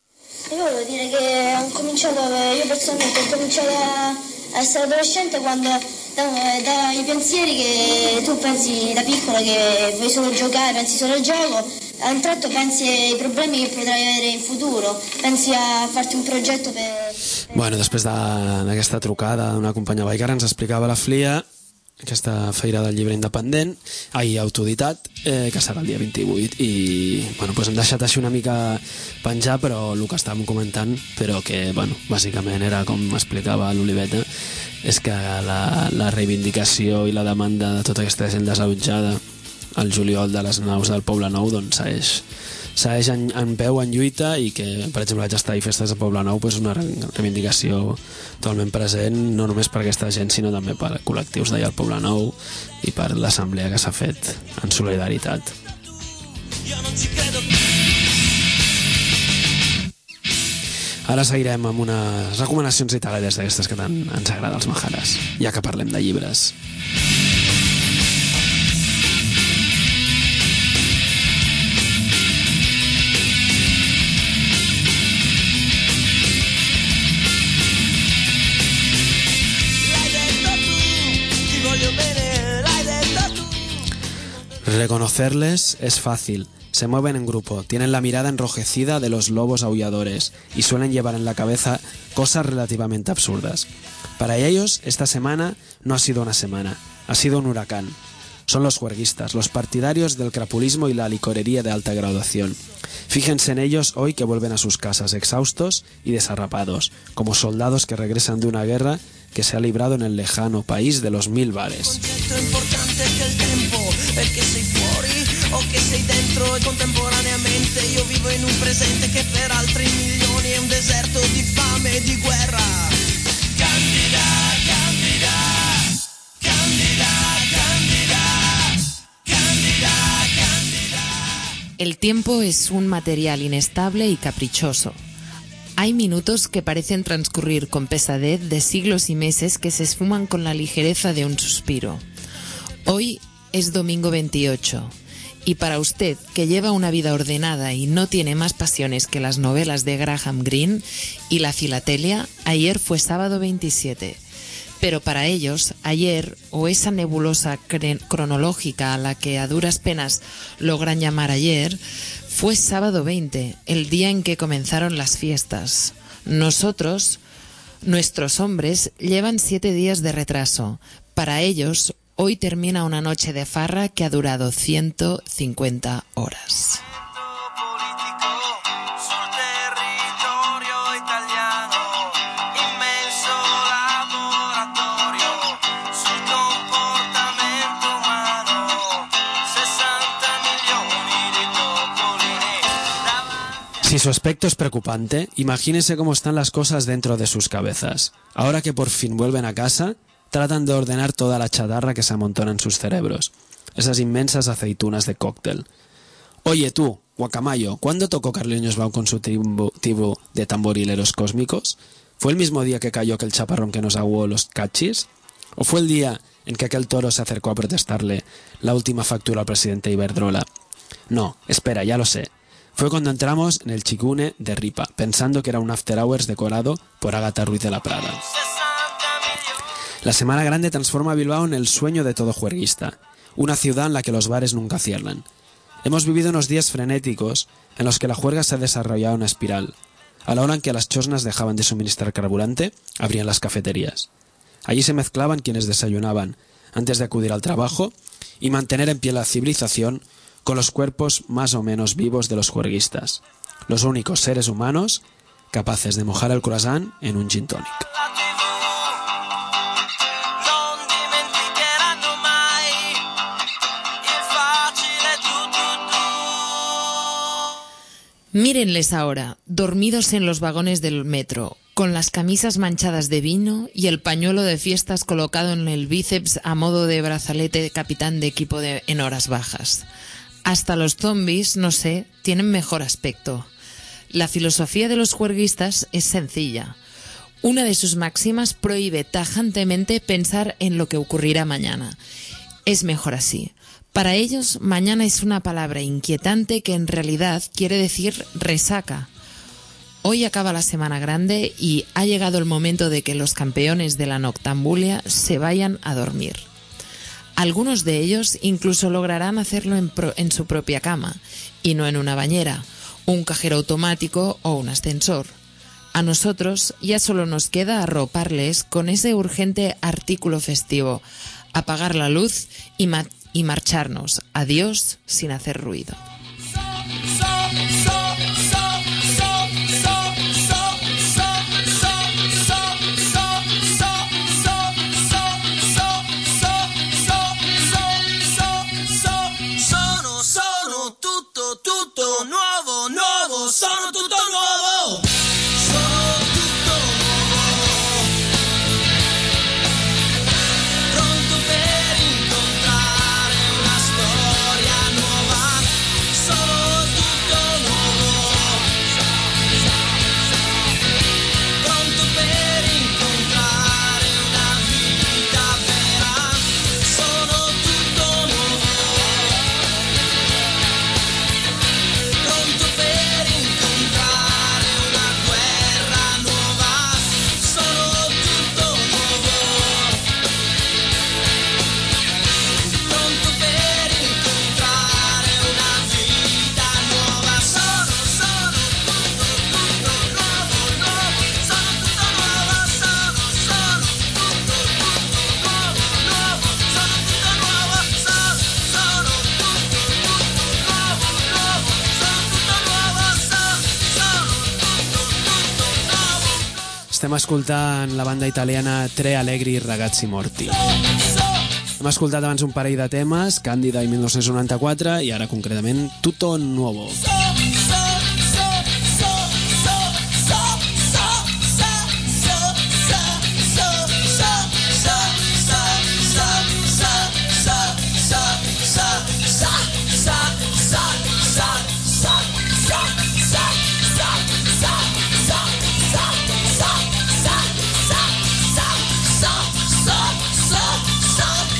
Io volevo dire che ho cominciato, io personalmente ho cominciato a, a essere adolescente quando dai da, i pensieri che tu pensi da piccolo che vuoi solo giocare, pensi solo al gioco, a un tratto pensi ai problemi che potrai avere in futuro, pensi a farti un progetto per... Bueno, després d'aquesta trucada d'una companya Vallcarca ens explicava la Flia aquesta feira del llibre independent, ai, autoditat, eh, que serà el dia vint-i-vuit, i bueno, pues hem deixat així una mica penjar, però el que estàvem comentant, però que, bueno, bàsicament era com explicava l'Oliveta, és que la, la reivindicació i la demanda de tota aquesta gent desallotjada al juliol de les naus del Poble Nou, doncs segueix, segueix en, en peu, en lluita, i que, per exemple, vaig estar a festes de Poble Nou, pues una reivindicació totalment present, no només per aquesta gent, sinó també per col·lectius d'allà al Poble Nou i per l'assemblea que s'ha fet en solidaritat. Ara seguirem amb unes recomanacions literàries d'aquestes que tant ens agrada als Majares, ja que parlem de llibres. Reconocerles es fácil. Se mueven en grupo, tienen la mirada enrojecida de los lobos aulladores y suelen llevar en la cabeza cosas relativamente absurdas. Para ellos, esta semana no ha sido una semana, ha sido un huracán. Son los juerguistas, los partidarios del crapulismo y la licorería de alta graduación. Fíjense en ellos hoy que vuelven a sus casas exhaustos y desarrapados, como soldados que regresan de una guerra que se ha librado en el lejano país de los mil bares. Importante che il tempo, perché sei fuori o che sei dentro, e contemporaneamente io vivo in un presente che per altri milioni è un deserto di fame e di guerra. Candida, Candida, Candida, Candida, Candida, Candida. El tiempo es un material inestable y caprichoso. Hay minutos que parecen transcurrir con pesadez de siglos y meses que se esfuman con la ligereza de un suspiro. Hoy es domingo veintiocho, y para usted, que lleva una vida ordenada y no tiene más pasiones que las novelas de Graham Greene y la filatelia, ayer fue sábado veintisiete. Pero para ellos, ayer, o esa nebulosa cronológica a la que a duras penas logran llamar ayer, fue sábado veinte, el día en que comenzaron las fiestas. Nosotros Nuestros hombres llevan siete días de retraso. Para ellos, hoy termina una noche de farra que ha durado ciento cincuenta horas. Si su aspecto es preocupante, imagínense cómo están las cosas dentro de sus cabezas. Ahora que por fin vuelven a casa, tratan de ordenar toda la chatarra que se amontona en sus cerebros. Esas inmensas aceitunas de cóctel. Oye tú, Guacamayo, ¿cuándo tocó Carliños Bau con su tribu, tribu de tamborileros cósmicos? ¿Fue el mismo día que cayó aquel chaparrón que nos aguó los cachis? ¿O fue el día en que aquel toro se acercó a protestarle la última factura al presidente Iberdrola? No, espera, ya lo sé. Fue cuando entramos en el Chicune de Ripa, pensando que era un after hours decorado por Ágata Ruiz de la Prada. La Semana Grande transforma a Bilbao en el sueño de todo juerguista, una ciudad en la que los bares nunca cierran. Hemos vivido unos días frenéticos en los que la juerga se ha desarrollado en una espiral. A la hora en que las chosnas dejaban de suministrar carburante, abrían las cafeterías. Allí se mezclaban quienes desayunaban antes de acudir al trabajo y mantener en pie la civilización con los cuerpos más o menos vivos de los juerguistas, los únicos seres humanos capaces de mojar el croissant en un gin tonic. Mírenles ahora, dormidos en los vagones del metro, con las camisas manchadas de vino y el pañuelo de fiestas colocado en el bíceps a modo de brazalete de capitán de equipo de, en horas bajas. Hasta los zombies, no sé, tienen mejor aspecto. La filosofía de los juerguistas es sencilla. Una de sus máximas prohíbe tajantemente pensar en lo que ocurrirá mañana. Es mejor así. Para ellos, mañana es una palabra inquietante que en realidad quiere decir resaca. Hoy acaba la Semana Grande y ha llegado el momento de que los campeones de la noctambulia se vayan a dormir. Algunos de ellos incluso lograrán hacerlo en, pro, en su propia cama, y no en una bañera, un cajero automático o un ascensor. A nosotros ya solo nos queda arroparles con ese urgente artículo festivo, apagar la luz y, ma- y marcharnos. Adiós sin hacer ruido. Tutto nuovo, nuovo, sono tutto nuovo, sono tutto nuovo, pronto per incontrare una storia nuova, sono tutto nuovo, pronto per incontrare una vita vera, sono tutto nuovo. Pronto per incontrare una guerra nuova, sono tutto nuovo. Pronto per incontrare una vita nuova, sono, sono tutto, tutto nuovo, nuovo, sono tutto nuovo, sono, sono tutto, tutto nuovo, nuovo, sono tutto nuovo, sono, sono tutto, tutto nuovo, nuovo, sono tutto nuovo, sono, sono tutto, tutto nuovo. Estem escoltant la banda italiana Tre Allegri Ragazzi Morti. Hem escoltat abans un parell de temes, Càndida i mil nou-cents noranta-quatre, i ara concretament Tutto Nuovo.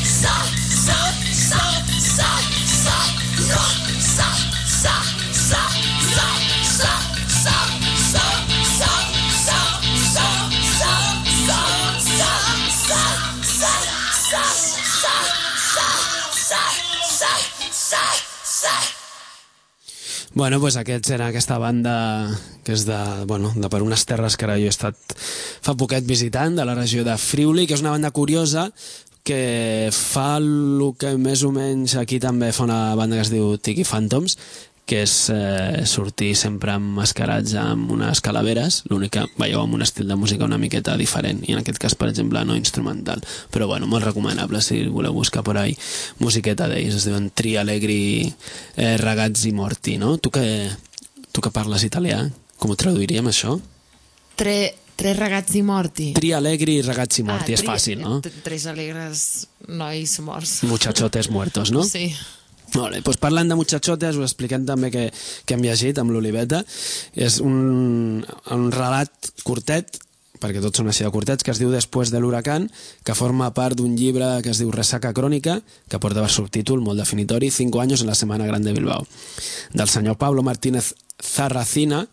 Sa, sa, sa, sa, sa, sa, sa, Bueno, pues aquests era aquesta banda que és de, bueno, de per unes terres que ara jo he estat fa poquet visitant, de la regió de Friuli, que és una banda curiosa que fa el que més o menys aquí també fa una banda que es diu Tiki Phantoms, que és eh, sortir sempre emmascarats amb unes calaveres, l'únic que veieu amb un estil de música una miqueta diferent, i en aquest cas, per exemple, no instrumental. Però bueno, molt recomanable si voleu buscar por ahí musiqueta d'ells. Es diuen Tri Allegri eh, Ragazzi Morti, no? Tu que, tu que parles italià, com ho traduiríem, això? Tre, tres ragazzi morti. Tri Allegri Ragazzi Morti, ah, és fàcil, no? Tres alegres nois morts. Muchachotes muertos, no? Sí. Molt bé, doncs parlant de muchachotes, us expliquem també que, que hem llegit amb l'Oliveta. És un, un relat curtet, perquè tots són així de curtets, que es diu Després de l'huracán, que forma part d'un llibre que es diu Resaca Crònica, que porta per subtítol molt definitori, Cinco años en la Semana Grande de Bilbao, del senyor Pablo Martínez Zarracina,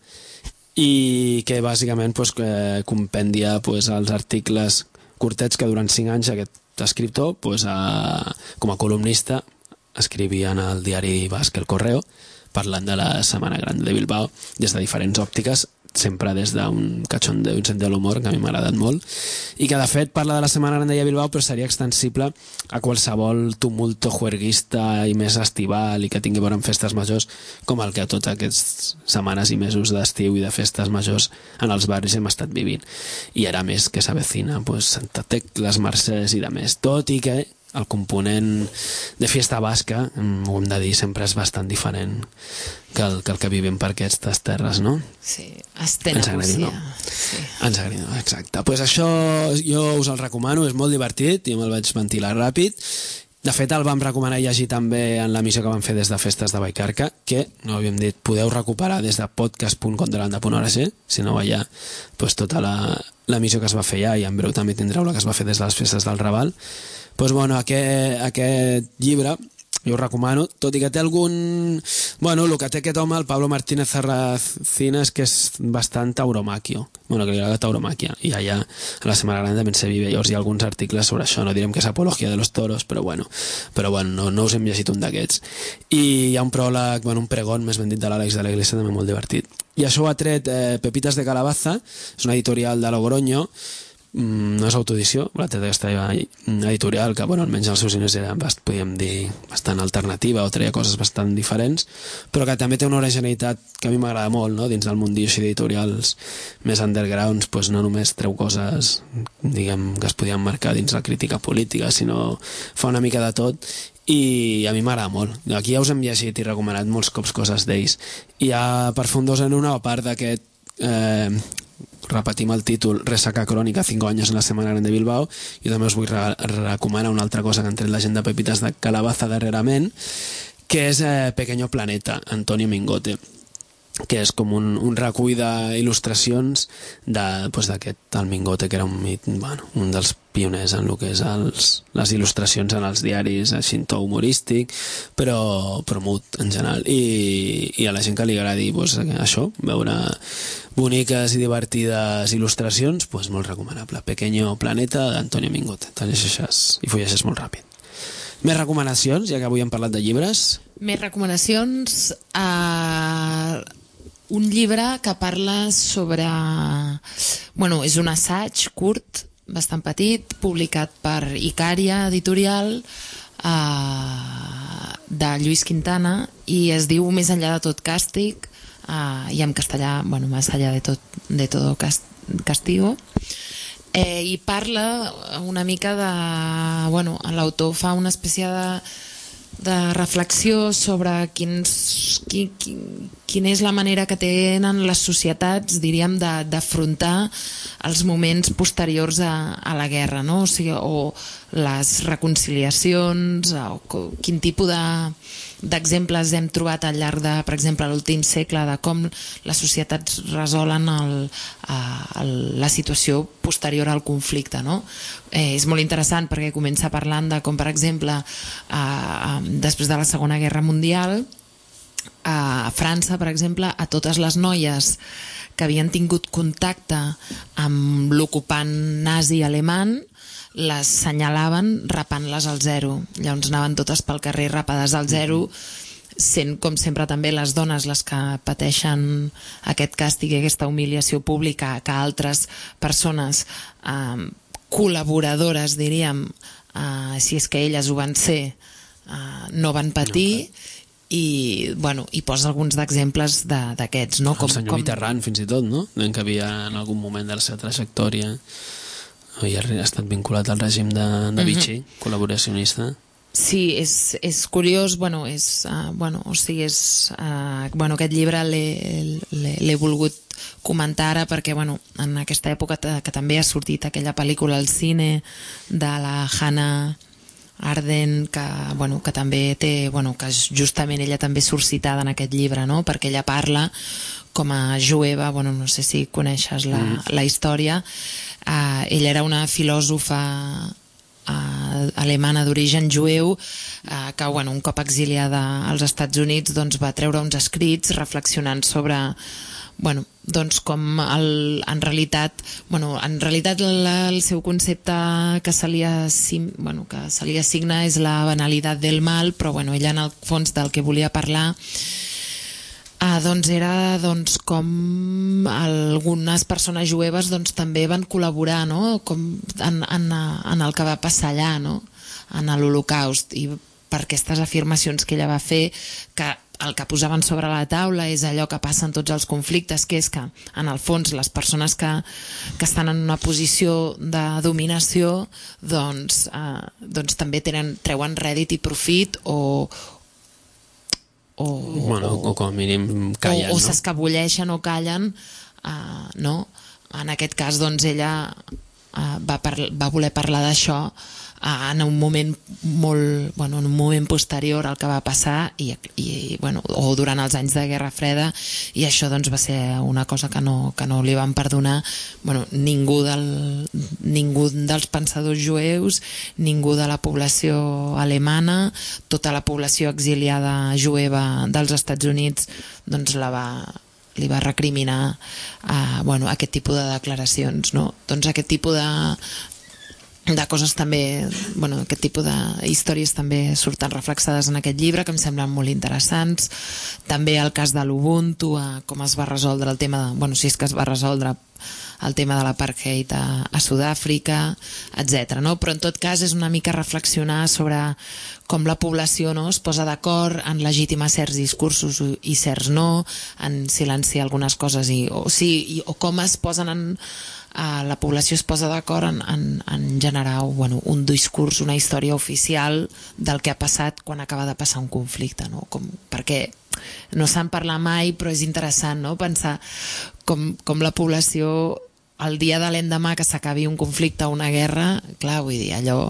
i que bàsicament pues, que compendia pues, els articles curtets que durant cinc anys aquest escriptor, pues, a, com a columnista, escrivia en el diari basc El Correo, parlant de la Setmana Gran de Bilbao des de diferents òptiques, sempre des d'un cachondeo, un sentit de l'humor que a mi m'ha agradat molt, i que de fet parla de la Setmana Gran de Bilbao però seria extensible a qualsevol tumulto juerguista i més estival i que tingui a veure amb festes majors, com el que tots aquests setmanes i mesos d'estiu i de festes majors en els barris hem estat vivint. I ara més que s'avecina pues, Santa Tecles, Mercès i de més, tot i que el component de fiesta basca, ho hem de dir, sempre és bastant diferent que el que, el que vivim per aquestes terres, no? Sí, estena poesia. No? Sí. Ens agrada, exacte. Pues això jo us el recomano, és molt divertit, i me'l vaig ventilar ràpid. De fet, el vam recomanar llegir també en l'emissió que vam fer des de Festes de Vallcarca, que, no havíem dit, podeu recuperar des de podcast punt contrabanda punt org, si no allà, pues, tota l'emissió que es va fer ja, i en breu també tindreu la que es va fer des de les Festes del Raval. Pues, bueno, aquest, aquest llibre jo ho recomano, tot i que té algun... Bueno, el que té aquest home, el Pablo Martínez Zarracina, és que és bastant tauromaquio. Bueno, que li agrada tauromàquia. I allà, a la Setmana Gran també se vive. Llavors hi ha alguns articles sobre això. No direm que és apologia de los toros, però bueno, però bueno no, no us hem llegit un d'aquests. I hi ha un pròleg, bueno, un pregón, més ben dit, de l'Àlex de la Iglesia, també molt divertit. I això ho ha tret eh, Pepitas de Calabaza, és una editorial de Logroño. No és autoedició, la tret aquesta editorial que, bueno, almenys els seus inicis era, podríem dir, bastant alternativa o treia coses bastant diferents, però que també té una originalitat que a mi m'agrada molt, no? Dins del mundillo així d'editorials més undergrounds, pues no només treu coses, diguem, que es podien marcar dins la crítica política, sinó fa una mica de tot, i a mi m'agrada molt. Aquí ja us hem llegit i recomanat molts cops coses d'ells. I a Perfundos en una, a part d'aquest eh, repetim el títol Resaca Crònica, cinco años en la Setmana Gran de Bilbao, jo també us vull re recomanar una altra cosa que han tret la gent de Pepitas de Calabaza darrerament, que és eh, Pequeño Planeta, Antonio Mingote, que és com un, un recull d'il·lustracions d'aquest, pues, el Mingote, que era un, bueno, un dels pioners en el que és els, les il·lustracions en els diaris, així en to humorístic, però, però mut en general. I, i a la gent que li agradi pues, això, veure boniques i divertides il·lustracions, pues, molt recomanable. Pequeño Planeta d'Antonio Mingote. Te'l llegeixes i ho llegeixes molt ràpid. Més recomanacions, ja que avui hem parlat de llibres? Més recomanacions... Uh, un llibre que parla sobre... Bueno, és un assaig curt, bastant petit, publicat per Icària Editorial, uh, de Lluís Quintana, i es diu Més enllà de tot càstig, uh, i en castellà, bueno, Más allá de, tot, de todo castigo. Eh, i parla una mica de... Bueno, l'autor fa una espècie de, de reflexió sobre quins, quin, quin, quina és la manera que tenen les societats, diríem, d'afrontar els moments posteriors a, a la guerra, no? O sigui, o les reconciliacions, o quin tipus de d'exemples hem trobat al llarg de, per exemple, l'últim segle, de com les societats resolen el, el, la situació posterior al conflicte, no? Eh, és molt interessant perquè comença parlant de com, per exemple, eh, després de la Segona Guerra Mundial, a França, per exemple, a totes les noies que havien tingut contacte amb l'ocupant nazi alemany les senyalaven rapant-les al zero. Llavors anaven totes pel carrer rapades al zero sent com sempre també les dones les que pateixen aquest càstig i aquesta humiliació pública que altres persones eh, col·laboradores, diríem, eh, si és que elles ho van ser, eh, no van patir. No, i, bueno, i posa alguns d'exemples d'aquests, no? Com, el senyor com... Mitterrand, fins i tot, no? Que havia en algun moment de la seva trajectòria havia estat vinculat al règim de, de Vichy, uh -huh. col·laboracionista. Sí, és, és curiós, bueno, és, uh, bueno, o sigui, és, uh, bueno, aquest llibre l'he volgut comentar ara perquè, bueno, en aquesta època que també ha sortit aquella pel·lícula al cine de la Hannah Arden, que, bueno, que també té, bueno, que justament ella també surt citada en aquest llibre, no? Perquè ella parla com a jueva, bueno, no sé si coneixes la, mm. la història. Uh, ella era una filòsofa uh, alemana d'origen jueu uh, que, bueno, un cop exiliada als Estats Units, doncs va treure uns escrits reflexionant sobre, bueno, doncs com el, en realitat, bueno, en realitat el, el seu concepte que se li, assigna, bueno, que se li assigna és la banalitat del mal, però, bueno, ella en el fons del que volia parlar Ah, doncs era doncs, com algunes persones jueves doncs, també van col·laborar, no? Com en, en, en el que va passar allà, no? En l'Holocaust, i per aquestes afirmacions que ella va fer, que el que posaven sobre la taula és allò que passa en tots els conflictes, que és que en el fons les persones que, que estan en una posició de dominació doncs, eh, doncs també tenen, treuen rèdit i profit o O, bueno, o, o com a mínim callen, o, o no? s'escabulleixen o callen, uh, no? En aquest cas, doncs, ella uh, va, va voler parlar d'això uh, en un moment molt, bueno, en un moment posterior al que va passar i, i, bueno, o durant els anys de Guerra Freda, i això doncs, va ser una cosa que no, que no li van perdonar, bueno, ningú, del, ningú dels pensadors jueus, ningú de la població alemana, tota la població exiliada jueva dels Estats Units doncs la va, li va recriminar uh, bueno, aquest tipus de declaracions, no? Doncs aquest tipus de de coses també, bueno, aquest tipus de històries també surten reflexades en aquest llibre que em semblen molt interessants. També el cas de l'Ubuntu, eh, com es va resoldre el tema de, bueno, si és que es va resoldre el tema de l'apartheid a, a Sud-àfrica, etcètera. No? Però en tot cas és una mica reflexionar sobre com la població, no, es posa d'acord en legitimar certs discursos i certs no, en silenciar algunes coses i, o, sí, i, o com es posen en Uh, la població es posa d'acord en, en, en generar bueno, un discurs, una història oficial del que ha passat quan acaba de passar un conflicte, no? Com, perquè no se'n parla mai, però és interessant, no? Pensar com, com la població el dia de l'endemà que s'acabi un conflicte o una guerra, clar, vull dir, allò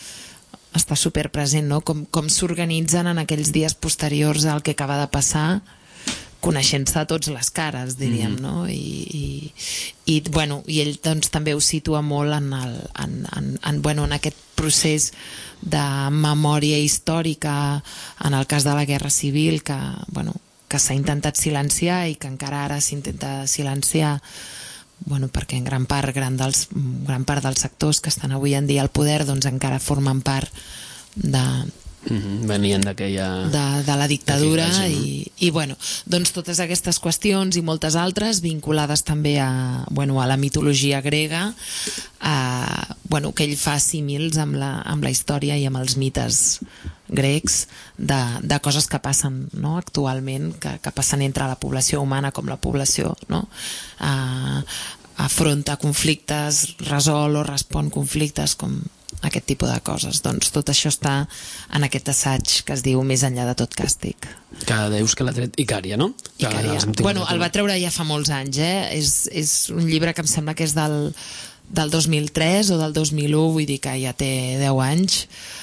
està superpresent, no? Com, com s'organitzen en aquells dies posteriors al que acaba de passar, coneixent-se a tots les cares, diríem, mm. no? I, i, i, bueno, i ell doncs, també ho situa molt en, el, en, en, en, bueno, en aquest procés de memòria històrica en el cas de la Guerra Civil que, bueno, que s'ha intentat silenciar i que encara ara s'intenta silenciar, bueno, perquè en gran part, gran, dels, gran part dels sectors que estan avui en dia al poder doncs encara formen part de... Mm-hmm. Venien d'aquella de, de la dictadura i, i bueno, doncs totes aquestes qüestions i moltes altres vinculades també a, bueno, a la mitologia grega, a, bueno, que ell fa símils amb la, amb la història i amb els mites grecs de, de coses que passen, no, actualment, que, que passen entre la població humana com la població, no? a, afronta conflictes, resol o respon conflictes, com aquest tipus de coses. Doncs tot això està en aquest assaig que es diu Més enllà de tot càstig. Que deus que l'ha tret Icària, no? Icària. Bueno, el va treure ja fa molts anys, eh? És, és un llibre que em sembla que és del, del dos mil tres o del dos mil u, vull dir que ja té deu anys.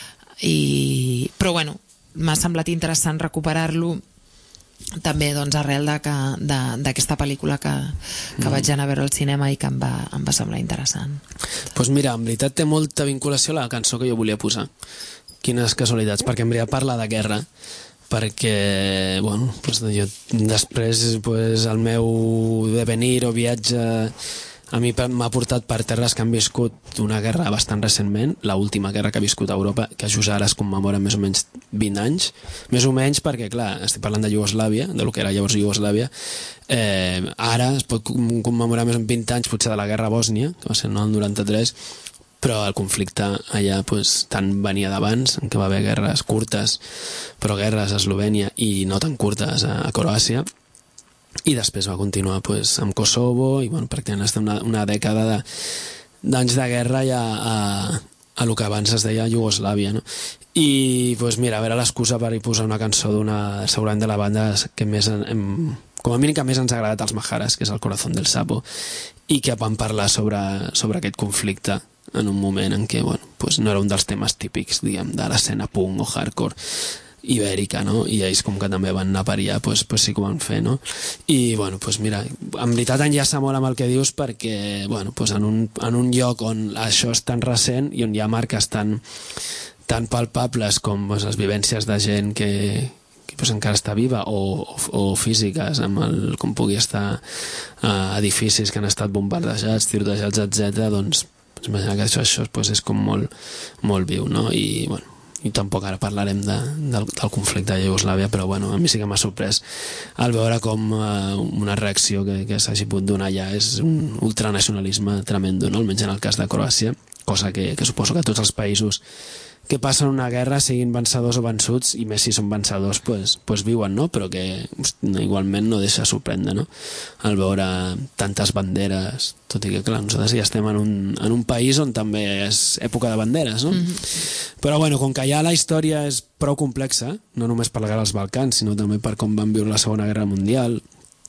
I... Però bueno, m'ha semblat interessant recuperar-lo també doncs, arrel d'aquesta pel·lícula que, que mm. vaig anar a veure al cinema i que em va, em va semblar interessant. Doncs pues mira, en veritat té molta vinculació a la cançó que jo volia posar. Quines casualitats, perquè en veritat parla de guerra, perquè bueno, pues, jo, després pues, el meu devenir o viatge a mi m'ha portat per terres que han viscut una guerra bastant recentment, l'última guerra que ha viscut a Europa, que just ara es commemora més o menys vint anys, més o menys perquè, clar, estic parlant de Iugoslàvia, de lo que era llavors Iugoslàvia, eh, ara es pot commemorar més o menys vint anys potser de la guerra a Bòsnia, que va ser no, el noranta-tres, però el conflicte allà pues, tant venia d'abans, en què va haver guerres curtes, però guerres a Eslovènia i no tan curtes a, a Croàcia, i després va continuar pues, amb Kosovo i bueno, pràcticament estem una, una dècada de, d'anys de guerra ja a, a lo que abans es deia Iugoslàvia, no? I pues, mira, a veure l'excusa per hi posar una cançó d'una, segurament de la banda que més hem, com a mínim que més ens ha agradat als Majaras, que és el Corazón del Sapo, i que van parlar sobre, sobre aquest conflicte en un moment en què bueno, pues, no era un dels temes típics, diguem, de l'escena punk o hardcore ibèrica, no? I ells com que també van anar per allà, pues, pues sí que ho van fer, no? I, bueno, pues mira, en veritat enllaça molt amb el que dius perquè, bueno, pues en un, en un lloc on això és tan recent i on hi ha marques tan, tan palpables com pues, les vivències de gent que, que pues, encara està viva o, o, o físiques, amb el, com pugui estar uh, edificis que han estat bombardejats, tirotejats, etcètera, doncs, pues, imagina que això, això pues, és com molt, molt viu, no? I, bueno, i tampoc ara parlarem de, del, del conflicte de Iugoslàvia, però bueno, a mi sí que m'ha sorprès al veure com uh, una reacció que, que s'hagi pogut donar allà és un ultranacionalisme tremendo, no? Almenys en el cas de Croàcia, cosa que, que suposo que tots els països que passen una guerra, siguin vencedors o vençuts, i més si són vencedors, pues, pues viuen, no? Però que igualment no deixa sorprendre, no? Al veure tantes banderes, tot i que, clar, nosaltres ja estem en un, en un país on també és època de banderes, no? Mm-hmm. Però, bueno, com que ja la història és prou complexa, no només per la guerra als Balcans, sinó també per com van viure la Segona Guerra Mundial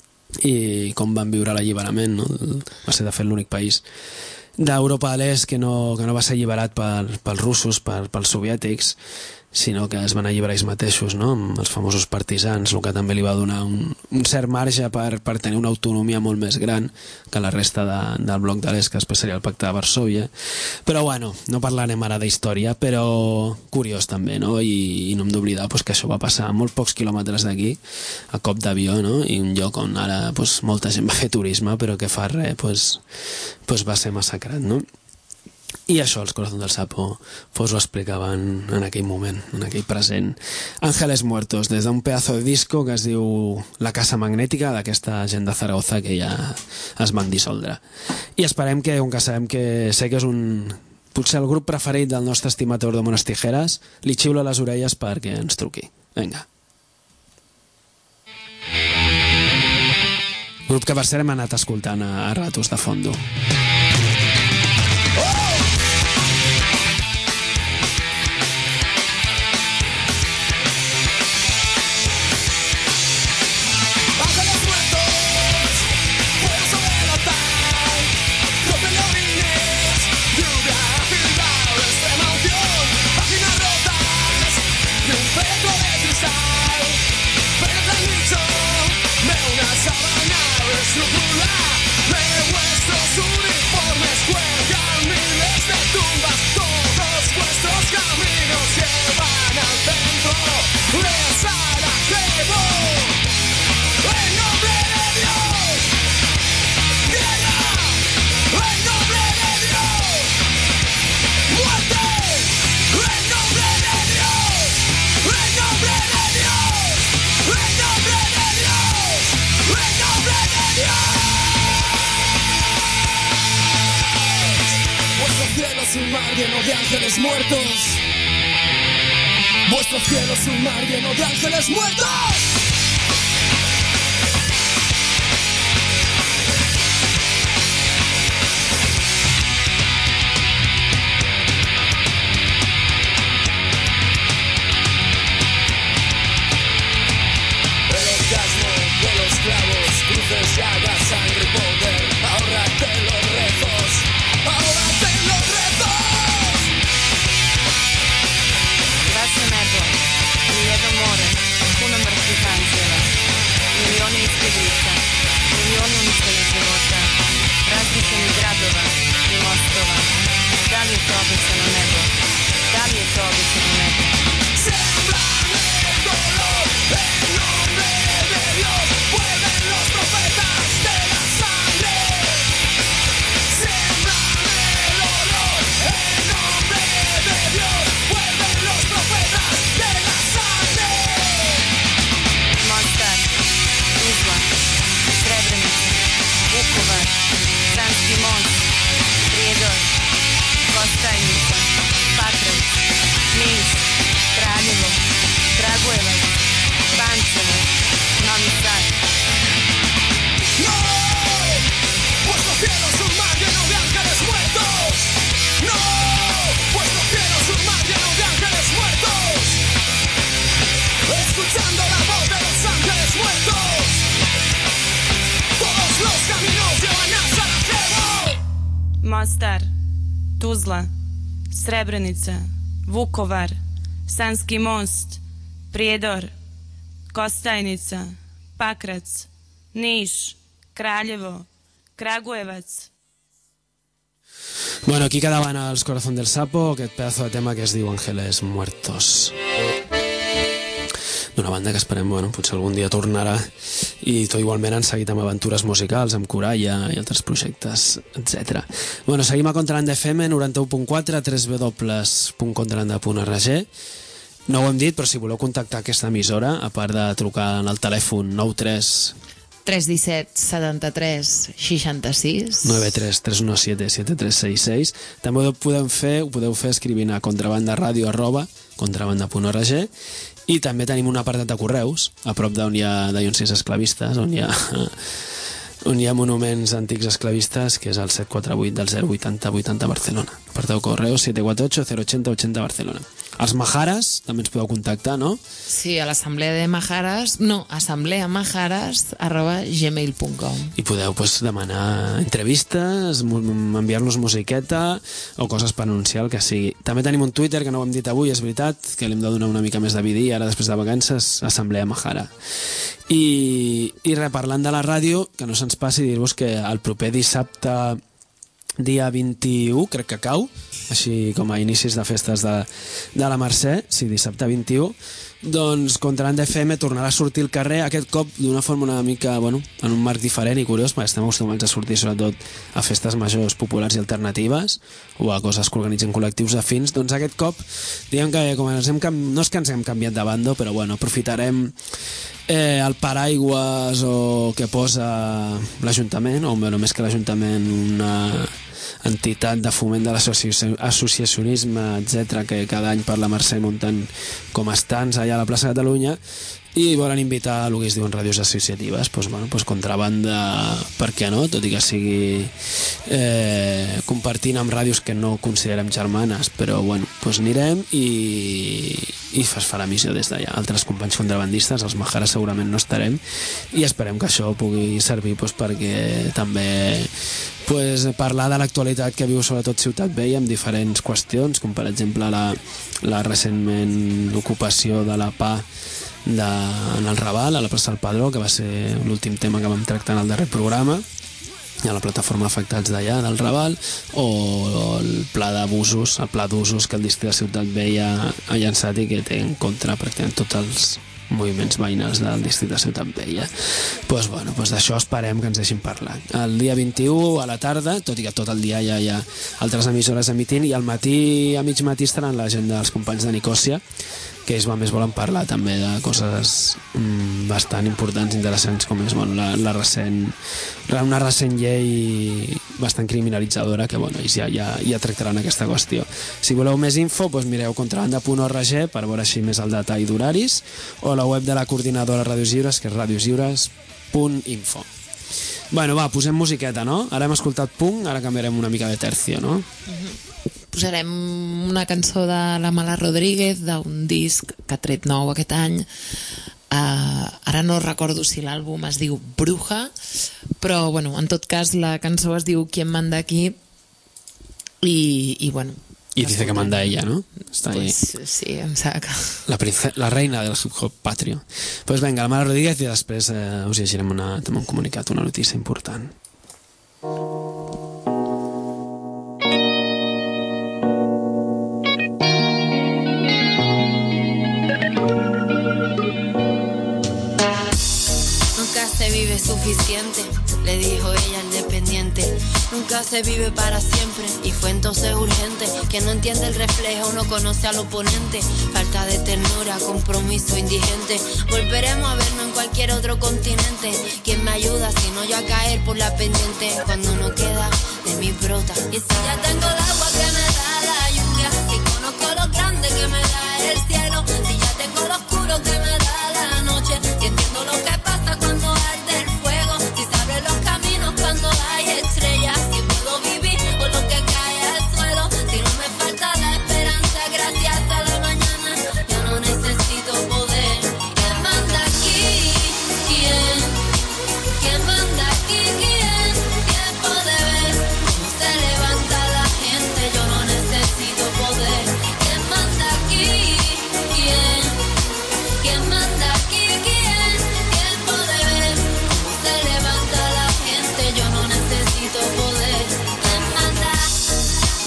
i com van viure l'alliberament, no? Va ser, de fet, l'únic país d'Europa de l'Est que no, que no va ser alliberat per, pels russos, per, pels soviètics, sinó que es van alliberar ells mateixos, no? Amb els famosos partisans, el que també li va donar un, un cert marge per, per tenir una autonomia molt més gran que la resta de, del bloc de l'Est, que després seria el Pacte de Varsòvia. Però bueno, no parlarem ara d'història, però curiós també, no? I, i no hem d'oblidar pues, que això va passar a molt pocs quilòmetres d'aquí, a cop d'avió, no? I un lloc on ara pues, molta gent va fer turisme, però que fa res pues, pues va ser massacrat, no? I això, els Corazón del Sapo, pues ho explicaven en aquell moment, en aquell present. Ángeles Muertos, des d'un pedazo de disco que es diu La Casa Magnètica, d'aquesta gent de Zaragoza que ja es van dissoldre. I esperem que, com que sabem que sé que és un... potser el grup preferit del nostre estimat Eduardo Mones Tijeras, li xiulo les orelles perquè ens truqui. Vinga. Grup que per cert hem anat escoltant a, a ratos de fondo. Un mar lleno de ángeles muertos. Vuestro cielo es un mar lleno de ángeles muertos. El orgasmo de los clavos, cruces, llagas, sangre y poder. Ahórrate los rezos, ahórrate los rezos. Network, Lieve More, una mercifanza. Mostar, Tuzla, Srebrenica, Vukovar, Sanski most, Prijedor, Kostajnica, Pakrac, Niš, Kraljevo, Kragujevac. Bueno, aquí quedaven els Corazón del Sapo, aquest pedazo de tema que es diu Ángeles Muertos. D'una banda que esperem, bueno, potser algun dia tornarà, i tot igualment han seguit amb aventures musicals, amb Coralla i altres projectes, etcètera. Bueno, seguim a Contrabanda F M, noranta-u punt quatre, w w w punt contrabanda punt org. No ho hem dit, però si voleu contactar aquesta emissora, a part de trucar en el telèfon nou tres tres cents i disset setanta-tres seixanta-sis nueve tres tres uno siete siete tres seis seis. També ho podeu fer, ho podeu fer escrivint a contrabandaradio arroba contrabanda punt org, i també tenim un apartat de correus a prop d'on hi ha dallonsis esclavistes, on hi ha on hi ha monuments antics esclavistes, que és el set quatre vuit del zero vuitanta vuitanta Barcelona. Aparteu correus siete cuatro ocho cero ochenta ochenta Barcelona. Els Majares també ens podeu contactar, no? Sí, a l'assemblea de Majares, no, assemblea majares arroba gmail punt com. I podeu pues, demanar entrevistes, enviar-nos musiqueta o coses per anunciar, el que sigui. També tenim un Twitter, que no ho hem dit avui, és veritat, que li hem de donar una mica més de vidí, ara després de vacances, assemblea Majara. I, i reparlant de la ràdio, que no se'ns passi dir-vos que el proper dissabte dia vint-i-u, crec que cau, així com a inicis de festes de, de la Mercè, sí, dissabte vint-i-u, doncs Contrabanda F M tornarà a sortir al carrer, aquest cop d'una forma una mica, bueno, en un marc diferent i curiós, perquè estem acostumats a sortir sobretot a festes majors populars i alternatives o a coses que organitzen col·lectius afins. Doncs aquest cop, diguem que com ens hem, no és que ens hem canviat de bando, però bueno, aprofitarem eh, el paraigües o que posa l'Ajuntament, o bueno, més que l'Ajuntament, una entitat de foment de l'associacionisme, etcètera, que cada any per la Mercè munten com estants allà a la plaça de Catalunya, i volen invitar a el que es diuen ràdios associatives, doncs, bueno, doncs Contrabanda, per què no, tot i que sigui eh, compartint amb ràdios que no considerem germanes, però bueno, doncs anirem i, i es farà missió des d'allà. Altres companys contrabandistes, els Majares segurament no estarem, i esperem que això pugui servir doncs, perquè també pues, parlar de l'actualitat que viu sobretot Ciutat Vella amb diferents qüestions, com per exemple la, la recentment l'ocupació de la P A de, en el Raval, a la plaça del Padró, que va ser l'últim tema que vam tractar en el darrer programa, i a la plataforma afectats d'allà, del Raval, o el pla d'abusos, el pla d'usos que el districte de Ciutat Vella ha llançat i que té en contra pràcticament tots els moviments veïnals del districte de Ciutat Vella. Pues, bueno, pues d'això esperem que ens deixin parlar. El dia vint-i-u a la tarda, tot i que tot el dia ja hi ha altres emissores emitint, i al matí, a mig matí, estaran la gent dels companys de Nicòsia, que ells més volen parlar també de coses mm, bastant importants, interessants, com és bueno, la, la recent, una recent llei bastant criminalitzadora que bueno, ells ja, ja, ja tractaran aquesta qüestió. Si voleu més info, doncs mireu contrabanda punt org per veure així més el detall d'horaris, o la web de la coordinadora Ràdios Lliures, que és radios lliures punt info. Bueno, va, posem musiqueta, no? Ara hem escoltat punk, ara canviarem una mica de tercio, no? Mm-hmm. Posarem una cançó de la Mala Rodríguez, d'un disc que ha tret nou aquest any. Uh, ara no recordo si l'àlbum es diu Bruja, però bueno, en tot cas la cançó es diu Quien manda aquí, i, i bueno, y dice que manda ella, ¿no? Está ahí. Pues, sí, em saca. La, la reina del hip hop patrio. Pues venga, la Mala Rodríguez, i després eh, us llegirem una, un comunicat, una notícia important. Vive suficiente, le dijo ella al dependiente. Nunca se vive para siempre, y fue entonces urgente. Que no entiende el reflejo, no conoce al oponente. Falta de ternura, compromiso indigente. Volveremos a vernos en cualquier otro continente. ¿Quién me ayuda si no yo a caer por la pendiente? Cuando no queda de mi brota. Y si ya tengo el agua que me da la lluvia, si conozco lo grande que me da el cielo, si ya tengo lo oscuro que me da la noche, si entiendo lo que pasa cuando arde el fuego, si se abren los caminos cuando hay estrellas, si puedo vivir por lo que cae al suelo, si no me falta la esperanza gracias a la mañana, yo no necesito poder. ¿Quién manda aquí? ¿Quién? ¿Quién manda aquí? ¿Quién? ¿Quién puede ver cómo se levanta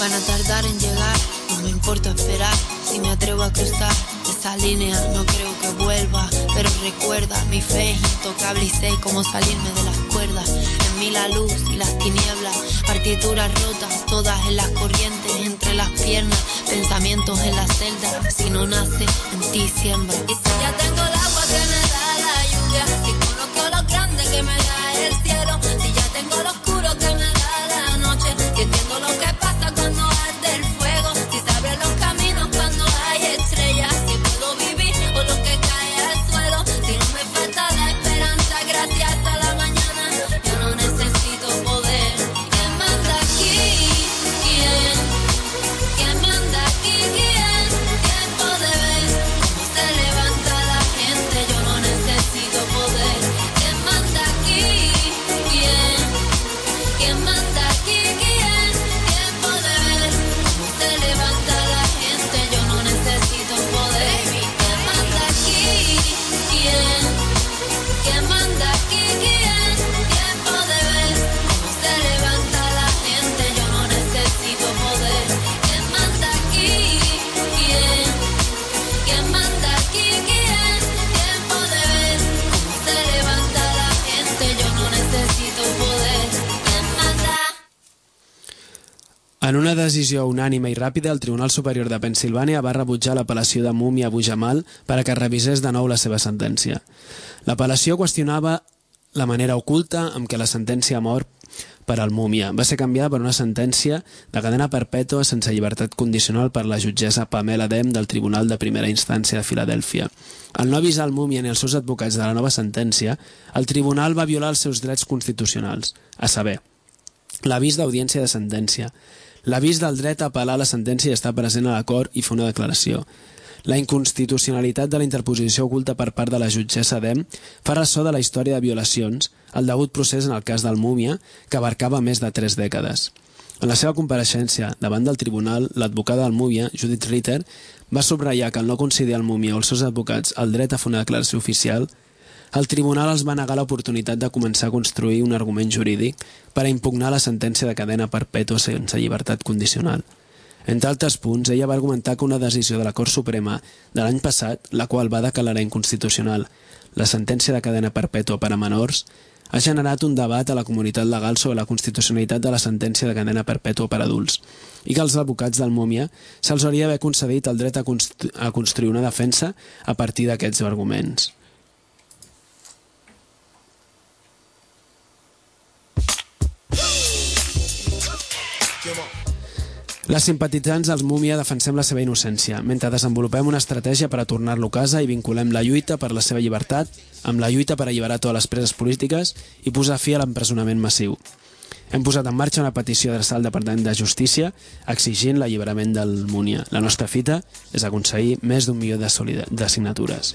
van a tardar en llegar. No me importa esperar, si me atrevo a cruzar esa línea no creo que vuelva. Pero recuerda, mi fe es intocable y sé cómo salirme de las cuerdas. En mí la luz y las tinieblas, partituras rotas, todas en las corrientes, entre las piernas, pensamientos en la celda. Si no nace, en ti siembra. Y si ya tengo el agua que me da la lluvia, si conozco lo grande que me da el cielo, si ya tengo lo oscuro que me da la noche, si entiendo lo que pasa cuando arde el fuego, si se abren los caminos cuando hay estrellas, si puedo vivir o lo que cae al suelo, si no me falta la esperanza gracias a la mañana, yo no necesito poder. ¿Quién manda aquí? ¿Quién? ¿Quién manda aquí? ¿Quién? Tiempo de ver cómo se levanta la gente, yo no necesito poder. ¿Quién manda aquí? ¿Quién? ¿Quién manda aquí? ¿Quién? Tiempo de ver cómo se levanta la gente, yo no necesito poder. ¿Quién manda aquí? ¿Quién? ¿Quién manda aquí? ¿Quién? Tiempo de ver cómo se levanta la gente, yo no necesito poder. ¿Quién manda aquí? ¿Quién? ¿Quién manda aquí? ¿Quién? Tiempo de ver cómo se levanta la gente, yo no necesito poder. ¿Quién manda? En una decisió unànime i ràpida, el Tribunal Superior de Pennsilvània va rebutjar l'apel·lació de Mumia Abu Jamal per a que revisés de nou la seva sentència. L'apel·lació qüestionava la manera oculta amb què la sentència mort per al Mumia va ser canviada per una sentència de cadena perpètua sense llibertat condicional per la jutgessa Pamela Dem del Tribunal de Primera Instància de Filadèlfia. Al no avisar el Mumia ni els seus advocats de la nova sentència, el tribunal va violar els seus drets constitucionals, a saber, l'avís d'audiència de sentència, l'avís del dret a apel·lar la sentència i estar present a l'acord i fer una declaració. La inconstitucionalitat de la interposició oculta per part de la jutgessa Dem fa ressò de la història de violacions, el degut procés en el cas del Mumia, que abarcava més de tres dècades. En la seva compareixença davant del tribunal, l'advocada del Mumia, Judith Ritter, va subratllar que al no concedir al Mumia o els seus advocats el dret a fer una declaració oficial, el tribunal els va negar l'oportunitat de començar a construir un argument jurídic per a impugnar la sentència de cadena perpètua sense llibertat condicional. Entre altres punts, ella va argumentar que una decisió de la Cort Suprema de l'any passat, la qual va declarar inconstitucional la sentència de cadena perpètua per a menors, ha generat un debat a la comunitat legal sobre la constitucionalitat de la sentència de cadena perpètua per a adults i que els advocats del Mumia se'ls hauria d'haver concedit el dret a, constru a construir una defensa a partir d'aquests arguments. Les simpatitzants dels Mumia defensem la seva innocència, mentre desenvolupem una estratègia per a tornar-lo a casa i vinculem la lluita per la seva llibertat amb la lluita per alliberar totes les preses polítiques i posar fi a l'empresonament massiu. Hem posat en marxa una petició adreçada al Departament de Justícia exigint l'alliberament del Mumia. La nostra fita és aconseguir més d'un milió de, de signatures.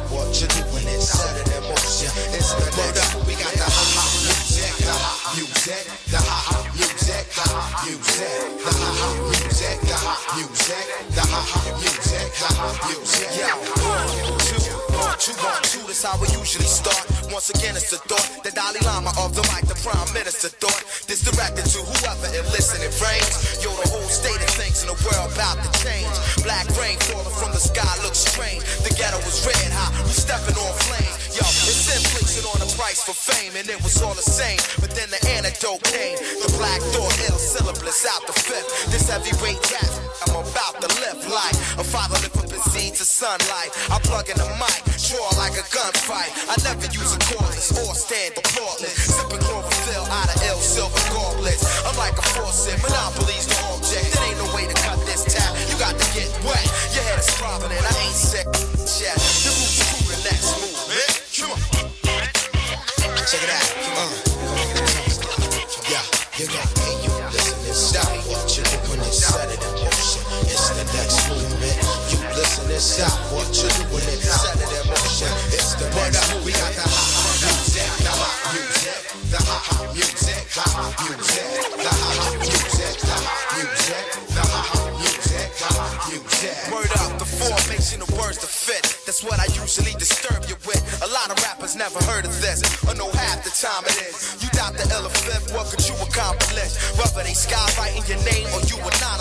Two, one, two, that's how we usually start. Once again, it's the thought, the Dalai Lama of the mic, the Prime Minister thought. This directed to whoever in listening frames. Yo, the whole state of things in the world about to change. Black rain falling from the sky looks strange. The ghetto was red hot, we stepping on flame. Yo, it's inflation on the price for fame, and it was all the same. But then the antidote came. The black thought, ill syllabus out the fifth. This heavyweight rap, I'm about to live like a father lift up his seed to sunlight. I plug in the mic, draw like a gunfight. I never use a cordless or stand applaudless. Sipping chlorophyll out of ill silver gauntlets. I'm like a faucet, monopolies the object. There ain't no way to cut this tap. You got to get wet. Your head is throbbing and I ain't sick. Yeah, the roots to the next movement. Come on. Check it out. Uh. Yeah, you got me. You listen and stop what you do when it's set it in motion. It's the next movement. You listen and stop what you do when it's set it in motion. It's the next movement. We got the hot music, the hot music, the hot music, the hot music, the hot music, the hot music, the hot music, the hot music. Word up, the formation of words to fit. That's what I usually disturb you with. A lot of rappers never heard of this, or know half the time it is. You doubt the elephant, what could you accomplish? Whether they skywriting your name or you a non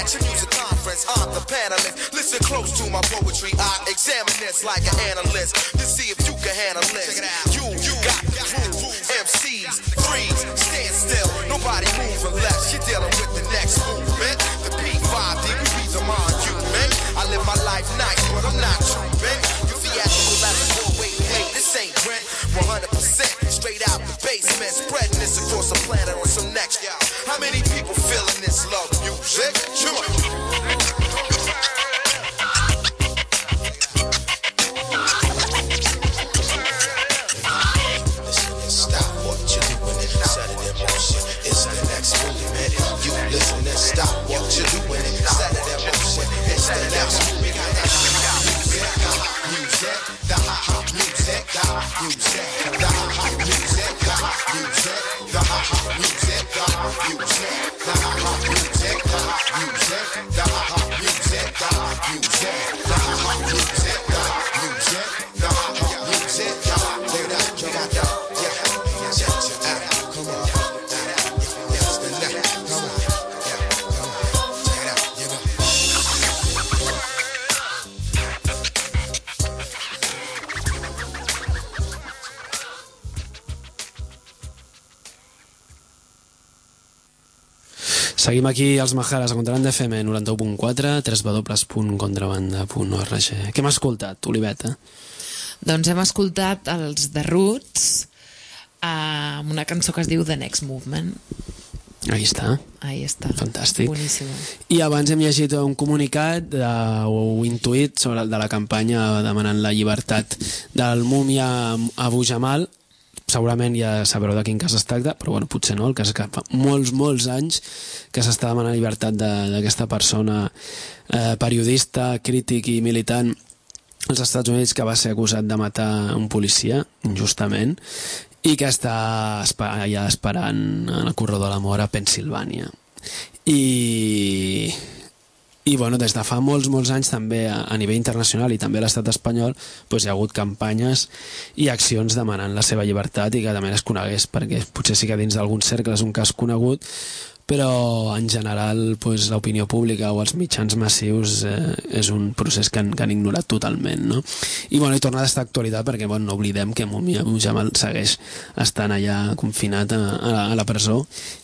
It's a music conference, I'm the panelist. Listen close to my poetry, I examine this like an analyst to see if you can handle this. You, you got the groove, M Cs, threes, stand still, nobody move unless you're dealing with the next movement. The P five degrees I'm on you, man. I live my life nice, but I'm not true, man. You theatrical as a boy, wait, wait, this ain't rent. one hundred percent straight out the basement, spreading this across the planet on some next. How many people feeling this love music? Come on. Listen and stop what you're doing. Set it in motion. It's the next movie. Music, music, the ha-ha music, the music, the ha-ha music, the music, the ha-ha music, the music, the ha-ha music, the music, the ha-ha music, the music, the ha-ha music, the music, the ha-ha music, the you got that, yeah, come on. Seguim aquí als Majares a Contrabanda F M noranta-u punt quatre, w w w punt contrabanda punt org. Què hem escoltat, Oliveta? Doncs hem escoltat els The Roots amb una cançó que es diu The Next Movement. Ahí està. Ahí està. Fantàstic. Boníssim. I abans hem llegit un comunicat de, o intuït sobre de la campanya demanant la llibertat del múmia Abu Jamal. Segurament ja sabreu de quin cas es tracta, però bueno, potser no, el cas que fa molts, molts anys que s'està demanant llibertat d'aquesta persona eh, periodista, crític i militant als Estats Units que va ser acusat de matar un policia injustament i que està allà esperant en el corredor de la mort a Pennsilvània. I... I bueno, des de fa molts, molts anys també a, a nivell internacional i també a l'estat espanyol doncs hi ha hagut campanyes i accions demanant la seva llibertat i que també es conegués, perquè potser sí que dins d'alguns cercles és un cas conegut, però en general doncs, l'opinió pública o els mitjans massius eh, és un procés que han, que han ignorat totalment, no? I bueno, i torna a estar d'actualitat perquè bueno, no oblidem que Múmia Jamal segueix estant allà confinat a, a, a la presó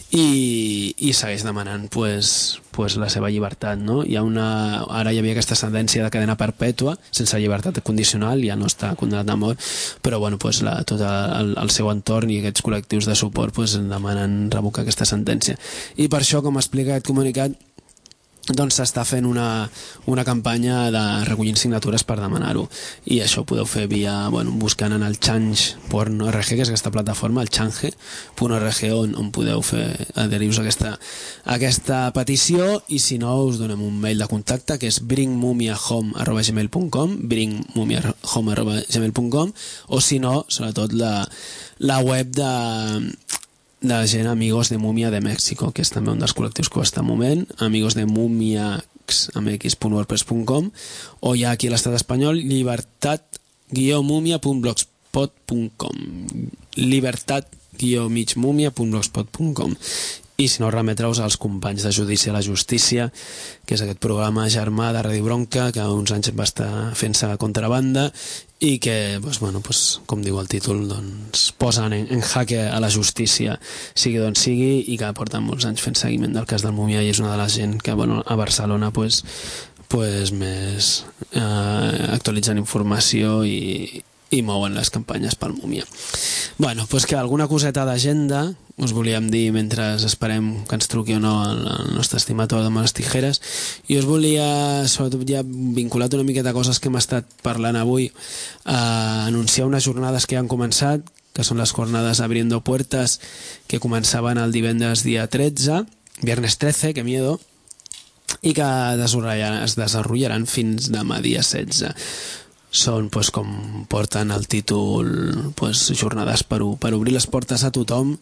i, i segueix demanant pues, pues, la seva llibertat, no? Hi ha una, ara hi havia aquesta sentència de cadena perpètua sense llibertat condicional, ja no està condemnat a mort, però bueno, pues, la, tot el, el seu entorn i aquests col·lectius de suport pues, demanen revocar aquesta sentència. I per això, com explica aquest comunicat, doncs s'està fent una, una campanya de recollint signatures per demanar-ho, i això ho podeu fer via, bueno, buscant en el change punt org, que és aquesta plataforma, el change punt org, on, on podeu fer adherir-vos a aquesta, a aquesta petició, i si no us donem un mail de contacte que és bring mumia home arroba gmail punt com, bring mumia home arroba gmail punt com, o si no, sobretot la, la web de de la gent Amigos de Múmia de Mèxico, que és també un dels col·lectius que ho està movent, amigos de múmia amb x punt wordpress punt com, o ja aquí a l'estat espanyol llibertat guió múmia punt blogspot punt com, llibertat guió mig múmia punt blogspot punt com. I si no, remetre-us als companys de Judici a la Justícia, que és aquest programa germà de Ràdio Bronca que uns anys va estar fent-se contrabanda i que, doncs, bueno, doncs, com diu el títol, doncs, posen en, en jaque a la justícia, sigui d'on sigui, i que porten molts anys fent seguiment del cas del Múmia, i és una de les gent que, bueno, a Barcelona pues, pues, més eh, actualitzen informació i, i mouen les campanyes pel Múmia. Bueno, doncs que alguna coseta d'agenda us volíem dir mentre esperem que ens truqui o no el, el nostre estimat de les tijeres, i us volia, sobretot ja vinculat una miqueta a coses que hem estat parlant avui, a anunciar unes jornades que ja han començat, que són les jornades Abriendo Puertas, que començaven el divendres dia tretze, viernes trece, que miedo, i que es desenvoluparan fins demà dia setze. Són, pues, com porten el títol, pues, jornades per, per obrir les portes a tothom,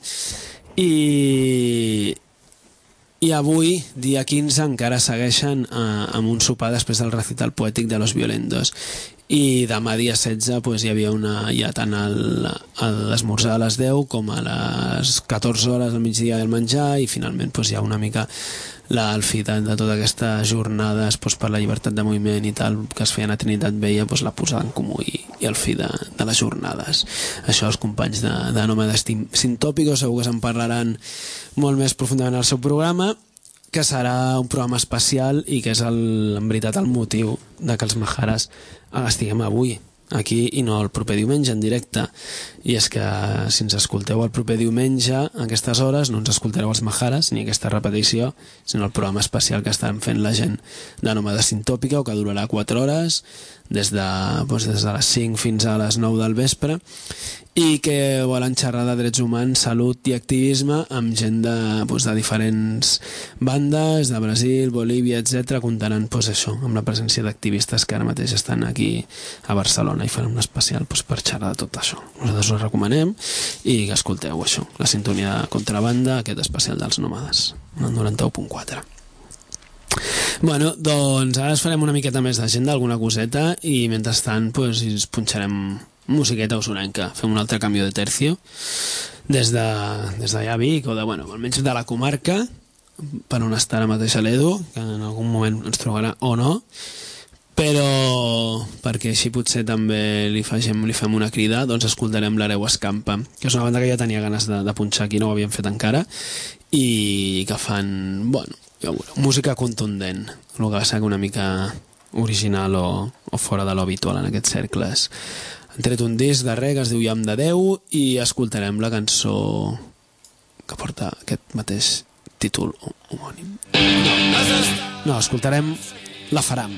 i, i avui, dia quinze, encara segueixen eh, amb un sopar després del recital poètic de Los Violentos, i demà dia setze pues, hi havia una, ja tant l'esmorzar a les deu com a les catorze hores al migdia del menjar, i finalment pues, hi ha una mica la, el fi de, de tota aquesta jornades doncs, per la llibertat de moviment i tal que es feien a Trinitat Vella, doncs, la posada en comú i, i el fi de, de les jornades. Això els companys de, de Nòmades Sintòpicos segur que se'n parlaran molt més profundament al seu programa, que serà un programa especial i que és el, en veritat el motiu de que els Maharas estiguem avui aquí i no el proper diumenge en directe. I és que si ens escolteu el proper diumenge a aquestes hores no ens escoltareu els Maharas ni aquesta repetició, sinó el programa especial que estan fent la gent de Nòmada Sintòpica, que durarà quatre hores des de, doncs, des de les cinc fins a les nou del vespre, i que volen xerrar de drets humans, salut i activisme amb gent de, doncs, de diferents bandes, de Brasil, Bolívia, etcètera. Comptaran doncs, això, amb la presència d'activistes que ara mateix estan aquí a Barcelona i faran un especial doncs, per xerrar de tot això. Nosaltres us recomanem i que escolteu això, la sintonia de Contrabanda, aquest especial dels Nòmades, el noranta-u punt quatre. Bueno, doncs ara es farem una miqueta més d'agenda, alguna coseta, i mentrestant pues, ens punxarem musiqueta usurenca, fem un altre canvi de tercio des de, des d'allà a Vic o de, bueno, almenys de la comarca, per on està ara mateix l'Edu, que en algun moment ens trobarà o no, però perquè així potser també li, fagem, li fem una crida, doncs escoltarem l'Hereu Escampa, que és una banda que ja tenia ganes de, de punxar aquí, no ho havíem fet encara, i que fan, bueno, ja veureu, música contundent, el que va ser una mica original o, o fora de l'habitual en aquests cercles. Han tret un disc darrer que es diu Llamp de Déu i escoltarem la cançó que porta aquest mateix títol homònim. No, escoltarem La Faram.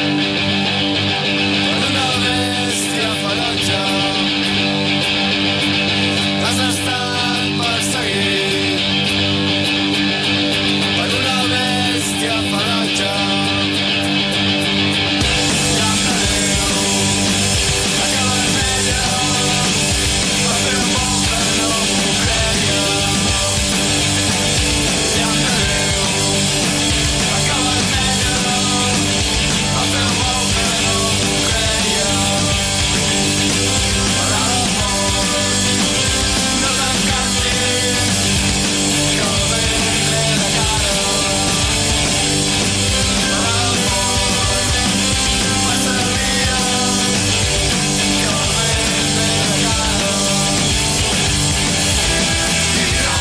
Una bèstia ferotge has estat perseguit per una bèstia ferotge. Llamp de Déu, taca vermella, va fer un bon que no m'ho creia. Llamp de Déu, taca vermella, va fer un bon que no m'ho creia. Per a l'amor no t'encantis, que el vent ve de cara. Per a l'amor passaria, que el vent ve de cara. I no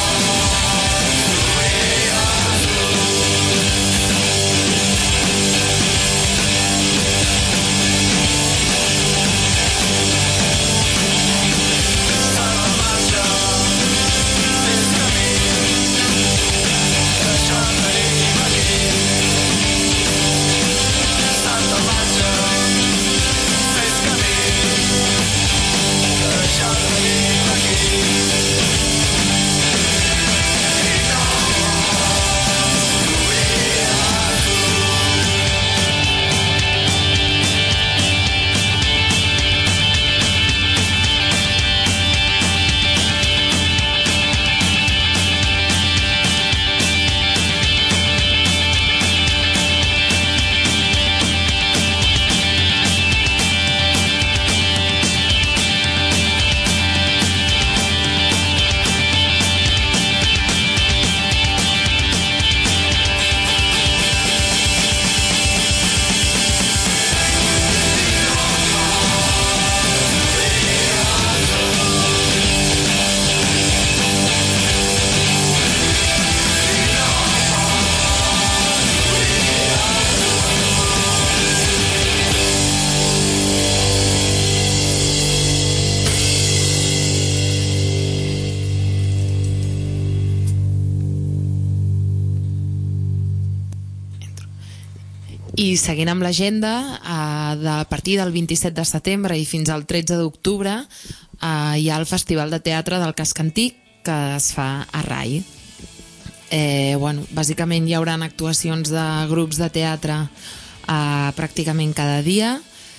I seguint amb l'agenda, eh, a partir del vint-i-set de setembre i fins al tretze d'octubre eh, hi ha el Festival de Teatre del Casc Antic que es fa a Rai. Eh, bueno, bàsicament hi haurà actuacions de grups de teatre eh, pràcticament cada dia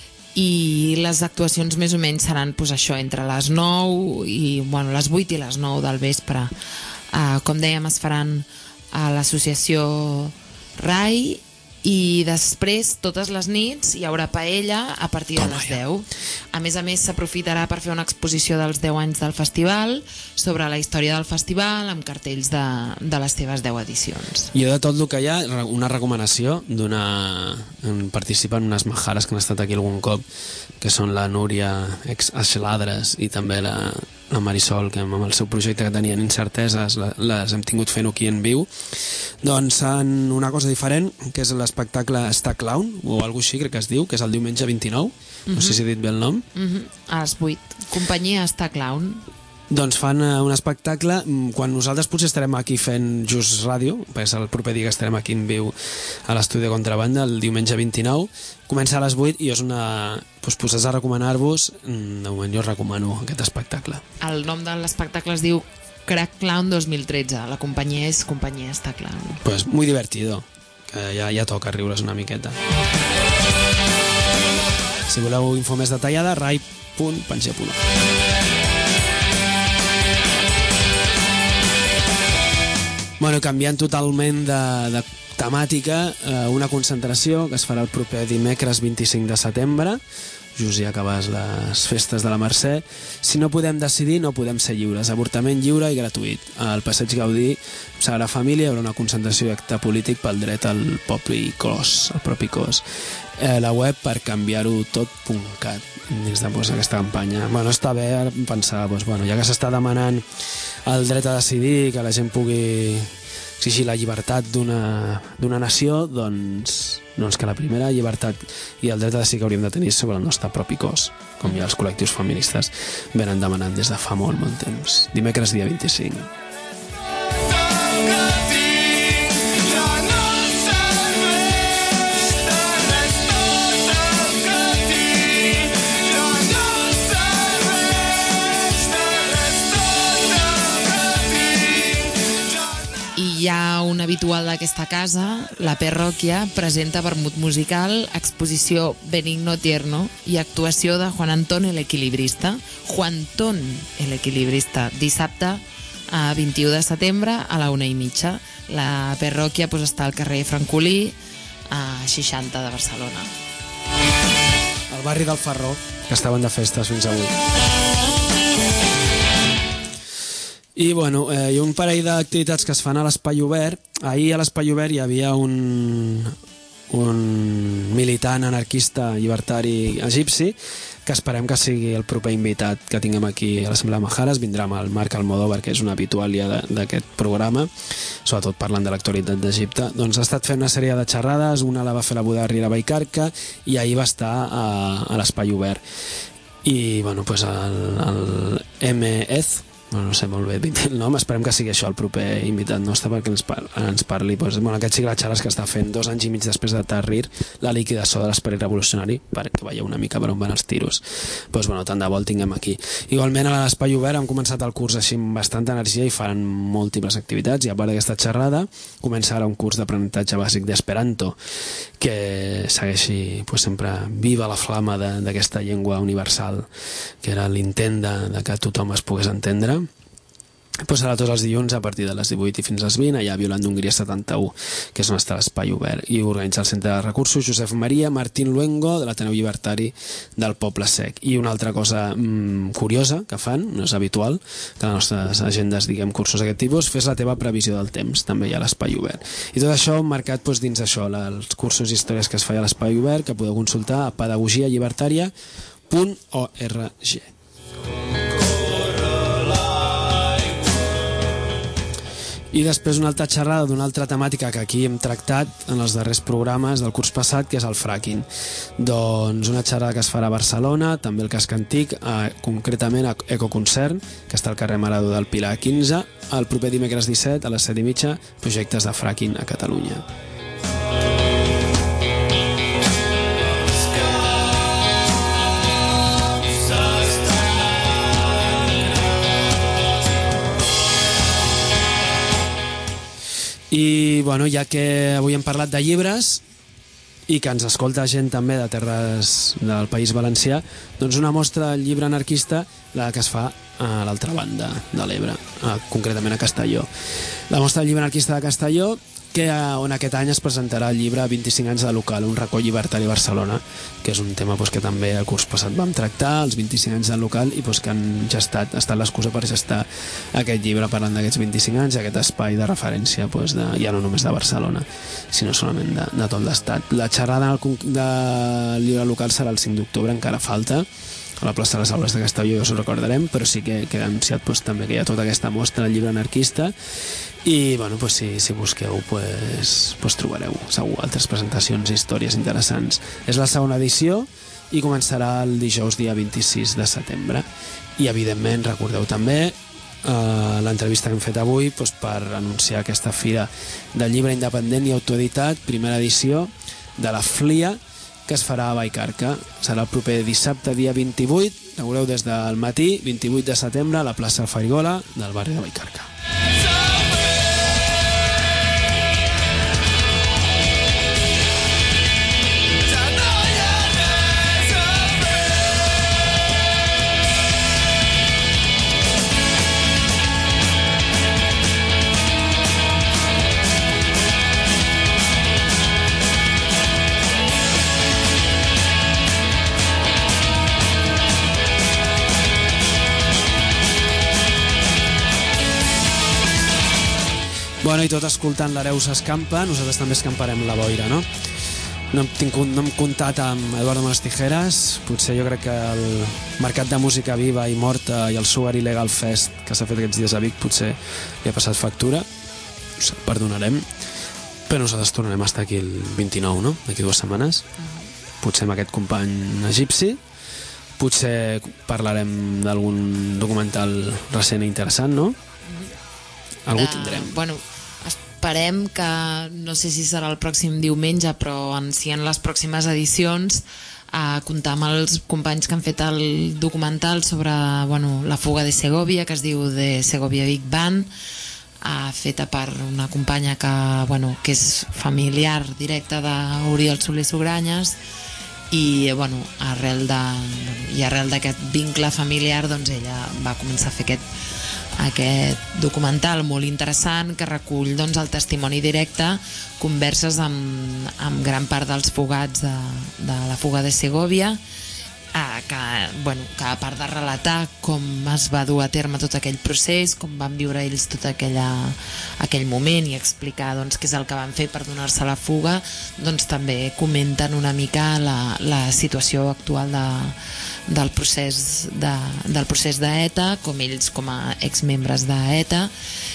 i les actuacions més o menys seran pues, això, entre les nou i bueno, les vuit i les nou del vespre. Eh, com dèiem, es faran a l'associació Rai I després, totes les nits, hi haurà paella a partir de les deu. A més a més, s'aprofitarà per fer una exposició dels deu anys del festival, sobre la història del festival, amb cartells de, de les seves deu edicions. Jo de tot el que hi ha, una recomanació d'una... participar en unes majares que han estat aquí algun cop, que són la Núria, ex Aixeladres, i també la, la Marisol, que amb el seu projecte que tenien incerteses les hem tingut fent aquí en viu. Doncs en una cosa diferent, que és l'espectacle Està Clown, o alguna així crec que es diu, que és el diumenge vint-i-nou, no sé si he dit bé el nom. Uh-huh. A les vuit. Companyia Està Clown. Doncs fan un espectacle, quan nosaltres potser estarem aquí fent Just Ràdio, perquè és el proper dia que estarem aquí en viu a l'estudi de Contrabanda, el diumenge vint-i-nou, comença a les vuit i és una... Doncs posats a recomanar-vos, de moment jo recomano aquest espectacle. El nom de l'espectacle es diu Crack Clown dos mil tretze, la companyia és Companyia Està Clown. Pues muy divertido, que ja, ja toca riure's una miqueta. Si voleu info més detallada, rai punt pangea punt net. Bueno, canviant totalment de, de temàtica, eh, una concentració que es farà el proper dimecres vint-i-cinc de setembre, just ja acabes les festes de la Mercè. Si no podem decidir, no podem ser lliures. Avortament lliure i gratuït. Al Passeig Gaudí, Sagrada Família, hi haurà una concentració i acte polític pel dret al propi cos, al propi cos. Eh, la web per canviar-ho tot punt cat dins de pues, aquesta campanya. Bueno, està bé pensar, pues, bueno, ja que s'està demanant el dret a decidir, que la gent pugui exigir la llibertat d'una d'una nació, doncs, doncs que la primera llibertat i el dret a decidir que hauríem de tenir sobre el nostre propi cos, com ja els col·lectius feministes venen demanant des de fa molt, molt temps. Dimecres dia vint-i-cinc. Hi ha un habitual d'aquesta casa, la Parròquia, presenta vermut musical, exposició Benigno Tierno i actuació de Juan Antón el Equilibrista. Juantón el Equilibrista, dissabte a vint-i-u de setembre a la una i mitja. La Parròquia pues, està al carrer Francolí, a seixanta de Barcelona. Al barri del Ferró, que estaven de festes fins avui. I bueno, eh, hi ha un parell d'activitats que es fan a l'Espai Obert. Ahir a l'Espai Obert hi havia un, un militant anarquista llibertari egipci que esperem que sigui el proper invitat que tinguem aquí a l'Assemblea Majares. Vindrà amb el Marc Almodóvar, que és una habitual ja d'aquest programa, sobretot parlant de l'actualitat d'Egipte. Doncs ha estat fent una sèrie de xerrades, una la va fer la Budarri i la Vallcarca, i ahir va estar a, a l'Espai Obert. I bueno, pues el, el M E Z, no, no sé molt bé el nom, esperem que sigui això el proper invitat nostre perquè ens, par ens parli pues, bueno, aquest cicle de xerrades que està fent dos anys i mig després de Tahrir, la liquidació de l'esperit revolucionari, perquè veieu una mica per on van els tiros. Pues, bueno, tant de bo el tinguem aquí. Igualment a l'Espai Obert hem començat el curs així amb bastanta energia i faran múltiples activitats, i a part d'aquesta xerrada comença ara un curs d'aprenentatge bàsic d'Esperanto que segueixi pues, sempre viva la flama d'aquesta llengua universal, que era l'intent de, de que tothom es pogués entendre. Pues serà tots els dilluns a partir de les divuit i fins a les vint, allà a Violant d'Hongria setanta-u, que és on està l'Espai Obert, i organitza el Centre de Recursos Josep Maria Martín Luengo de l'Ateneu Llibertari del Poble Sec. I una altra cosa mmm, curiosa que fan, no és habitual que les nostres agendes diguem cursos d'aquest tipus, fes la teva previsió del temps, també hi ha l'Espai Obert. I tot això marcat doncs, dins això, els cursos i històries que es feia a l'Espai Obert, que podeu consultar a pedagogia llibertària punt org. I després una altra xerrada d'una altra temàtica que aquí hem tractat en els darrers programes del curs passat, que és el fracking. Doncs una xerrada que es farà a Barcelona, també al Casc Antic, eh, concretament a Ecoconcern, que està al carrer Maradó del Pilar quinze, el proper dimecres disset a les set i mitja, projectes de fracking a Catalunya. I bueno, ja que avui hem parlat de llibres i que ens escolta gent també de terres del País Valencià, doncs una mostra del llibre anarquista, la que es fa a l'altra banda de l'Ebre, concretament a Castelló. La mostra del llibre anarquista de Castelló que on aquest any es presentarà el llibre vint-i-cinc anys de local, un racó llibertari a Barcelona, que és un tema pues, que també el curs passat vam tractar, els vint-i-cinc anys del local, i pues, que han gestat, ha estat l'excusa per gestar aquest llibre parlant d'aquests vint-i-cinc anys, aquest espai de referència pues, de, ja no només de Barcelona, sinó solament de, de tot l'estat. La xerrada del llibre local serà el cinc d'octubre, encara falta, a la plaça de les Aules de Castelló, ja us ho recordarem, però sí que, que ha anunciat pues, també que hi ha tota aquesta mostra del llibre anarquista, i bueno, pues, si, si busqueu pues, pues, trobareu segur altres presentacions i històries interessants. És la segona edició i començarà el dijous dia vint-i-sis de setembre, i evidentment recordeu també eh, l'entrevista que hem fet avui pues, per anunciar aquesta fira del llibre independent i autoeditat, primera edició de la F L I A, que es farà a Vallcarca. Serà el proper dissabte dia vint-i-vuit, recordeu, des del matí, vint-i-vuit de setembre, a la plaça Farigola del barri de Vallcarca. Bueno, i tot escoltant l'Hereu s'escampa, nosaltres també escamparem la boira, no? No hem, tingut, no hem comptat amb Eduardo Manos Tijeras, potser jo crec que el mercat de música viva i morta i el Sugar Illegal Fest que s'ha fet aquests dies a Vic potser li ha passat factura, us perdonarem, però nosaltres tornarem a estar aquí el vint-i-nou, no? D'aquí dues setmanes. Potser amb aquest company egipci, potser parlarem d'algun documental recent i interessant, no? Algú tindrem. Uh, bueno, esperem que, no sé si serà el pròxim diumenge, però en si en les pròximes edicions a comptar amb els companys que han fet el documental sobre bueno, la fuga de Segovia, que es diu The Segovia Big Band, uh, feta per una companya que, bueno, que és familiar directa d'Oriol Soler Sugranyes, i bueno, arrel de, bueno, i arrel d'aquest vincle familiar doncs ella va començar a fer aquest aquest documental molt interessant que recull doncs, el testimoni directe, converses amb, amb gran part dels fugats de, de la fuga de Segovia, eh, que, bueno, que a part de relatar com es va dur a terme tot aquell procés, com van viure ells tot aquella, aquell moment i explicar doncs, què és el que van fer per donar-se la fuga, doncs també comenten una mica la, la situació actual de del procés de, del procés d'ETA, com ells com a exmembres d'ETA,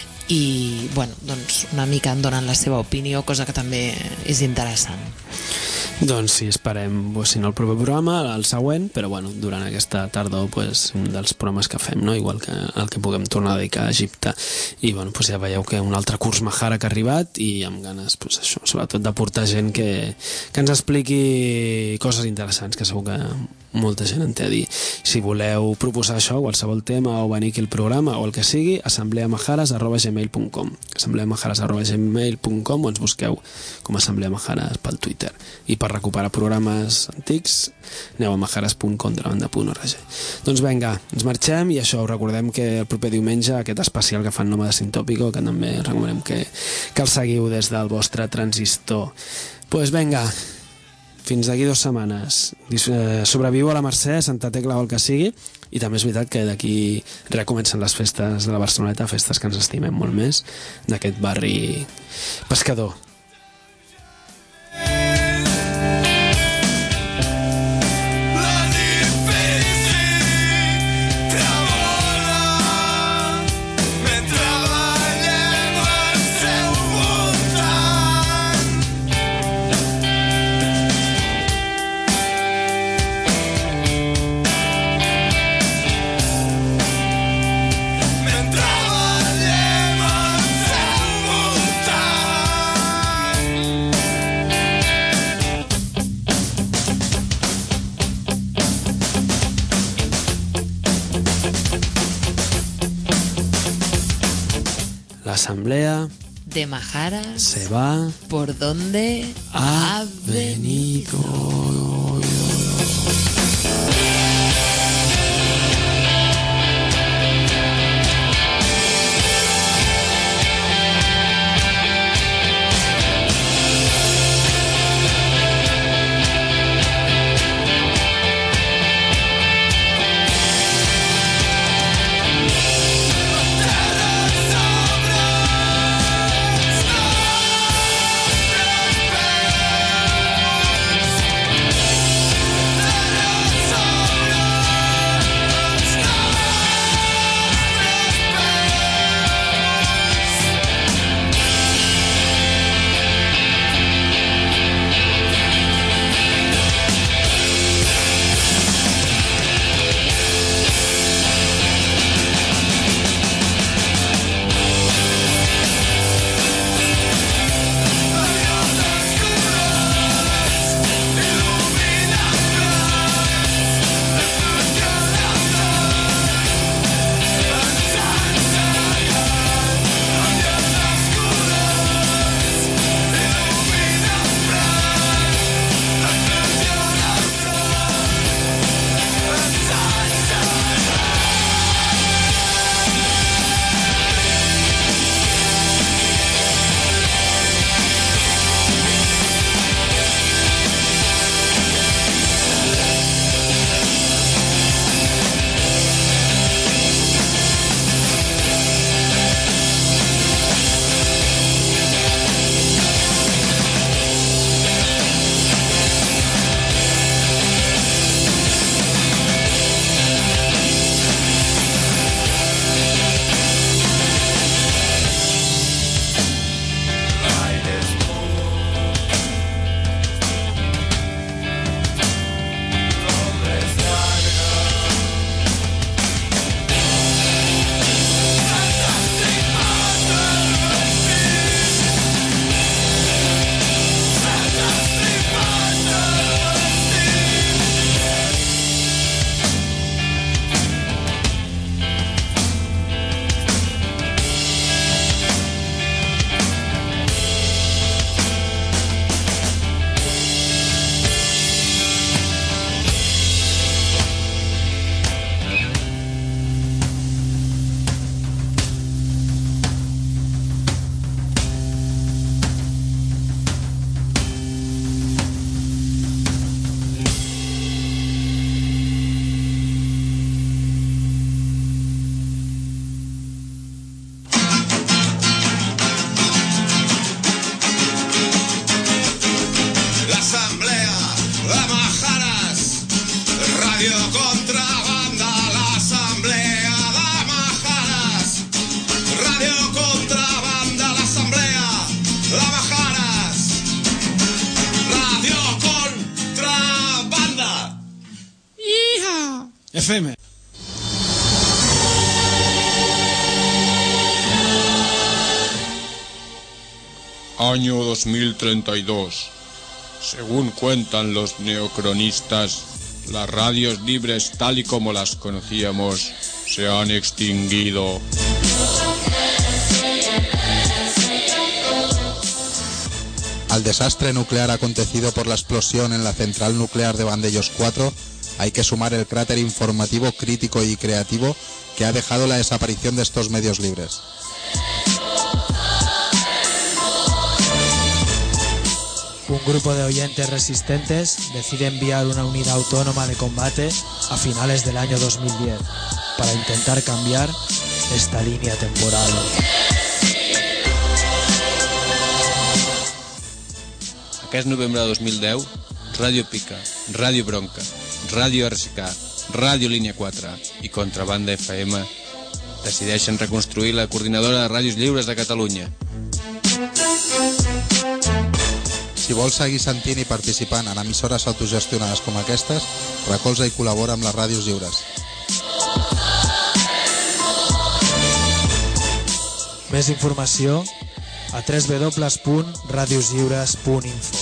i bueno, doncs una mica en donen la seva opinió, cosa que també és interessant. Doncs sí, esperem, pues, si no el proper programa, el següent, però bueno, durant aquesta tardor pues, un dels programes que fem, no? Igual que el que puguem tornar a dedicar a Egipte. I bueno, pues, ja veieu que un altre curs Mahara que ha arribat i amb ganes, pues, això, sobretot de portar gent que, que ens expliqui coses interessants, que segur que molta gent en té a dir. Si voleu proposar això, qualsevol tema, o venir aquí al programa, o el que sigui, assemblea majares arroba gmail punt com assemblea majares arroba gmail punt com, o ens busqueu com Assemblea Majares pel Twitter. I per recuperar programes antics, aneu a majares punt contrabanda punt org. Doncs vinga, ens marxem, i això, us recordem que el proper diumenge, aquest especial que fan Nòmades Sin Tópico, que també recomanem que, que el seguiu des del vostre transistor. Doncs pues vinga, fins d'aquí dues setmanes. Sobreviu a la Mercè, Santa Tecla o el que sigui, i també és veritat que d'aquí recomencen les festes de la Barceloneta, festes que ens estimem molt més, d'aquest barri pescador. Asamblea de Majaras se va por donde ha venido. l'Assemblea de Majares. Radio Contrabanda, l'Assemblea de Majares. Radio Contrabanda, l'Assemblea de Majares. Radio Contrabanda. Hija. F M. Año dos mil treinta y dos. Según cuentan los neocronistas, las radios libres tal y como las conocíamos se han extinguido. Al desastre nuclear acontecido por la explosión en la central nuclear de Vandellós cuatro, hay que sumar el cráter informativo, crítico y creativo que ha dejado la desaparición de estos medios libres. Un grupo de oyentes resistentes decide enviar una unidad autónoma de combate a finales del año dos mil diez para intentar cambiar esta línea temporal. Aquest novembre de dos mil deu, Ràdio Pica, Ràdio Bronca, Ràdio R S K, Ràdio Línia quatre i Contrabanda F M decideixen reconstruir la coordinadora de ràdios lliures de Catalunya. Si vols seguir sentint i participant en emissores autogestionades com aquestes, recolza i col·labora amb les ràdios lliures. Més informació a w w w punt radios lliures punt info.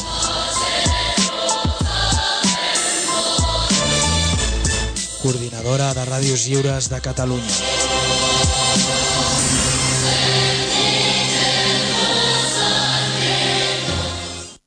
Coordinadora de Ràdios Lliures de Catalunya.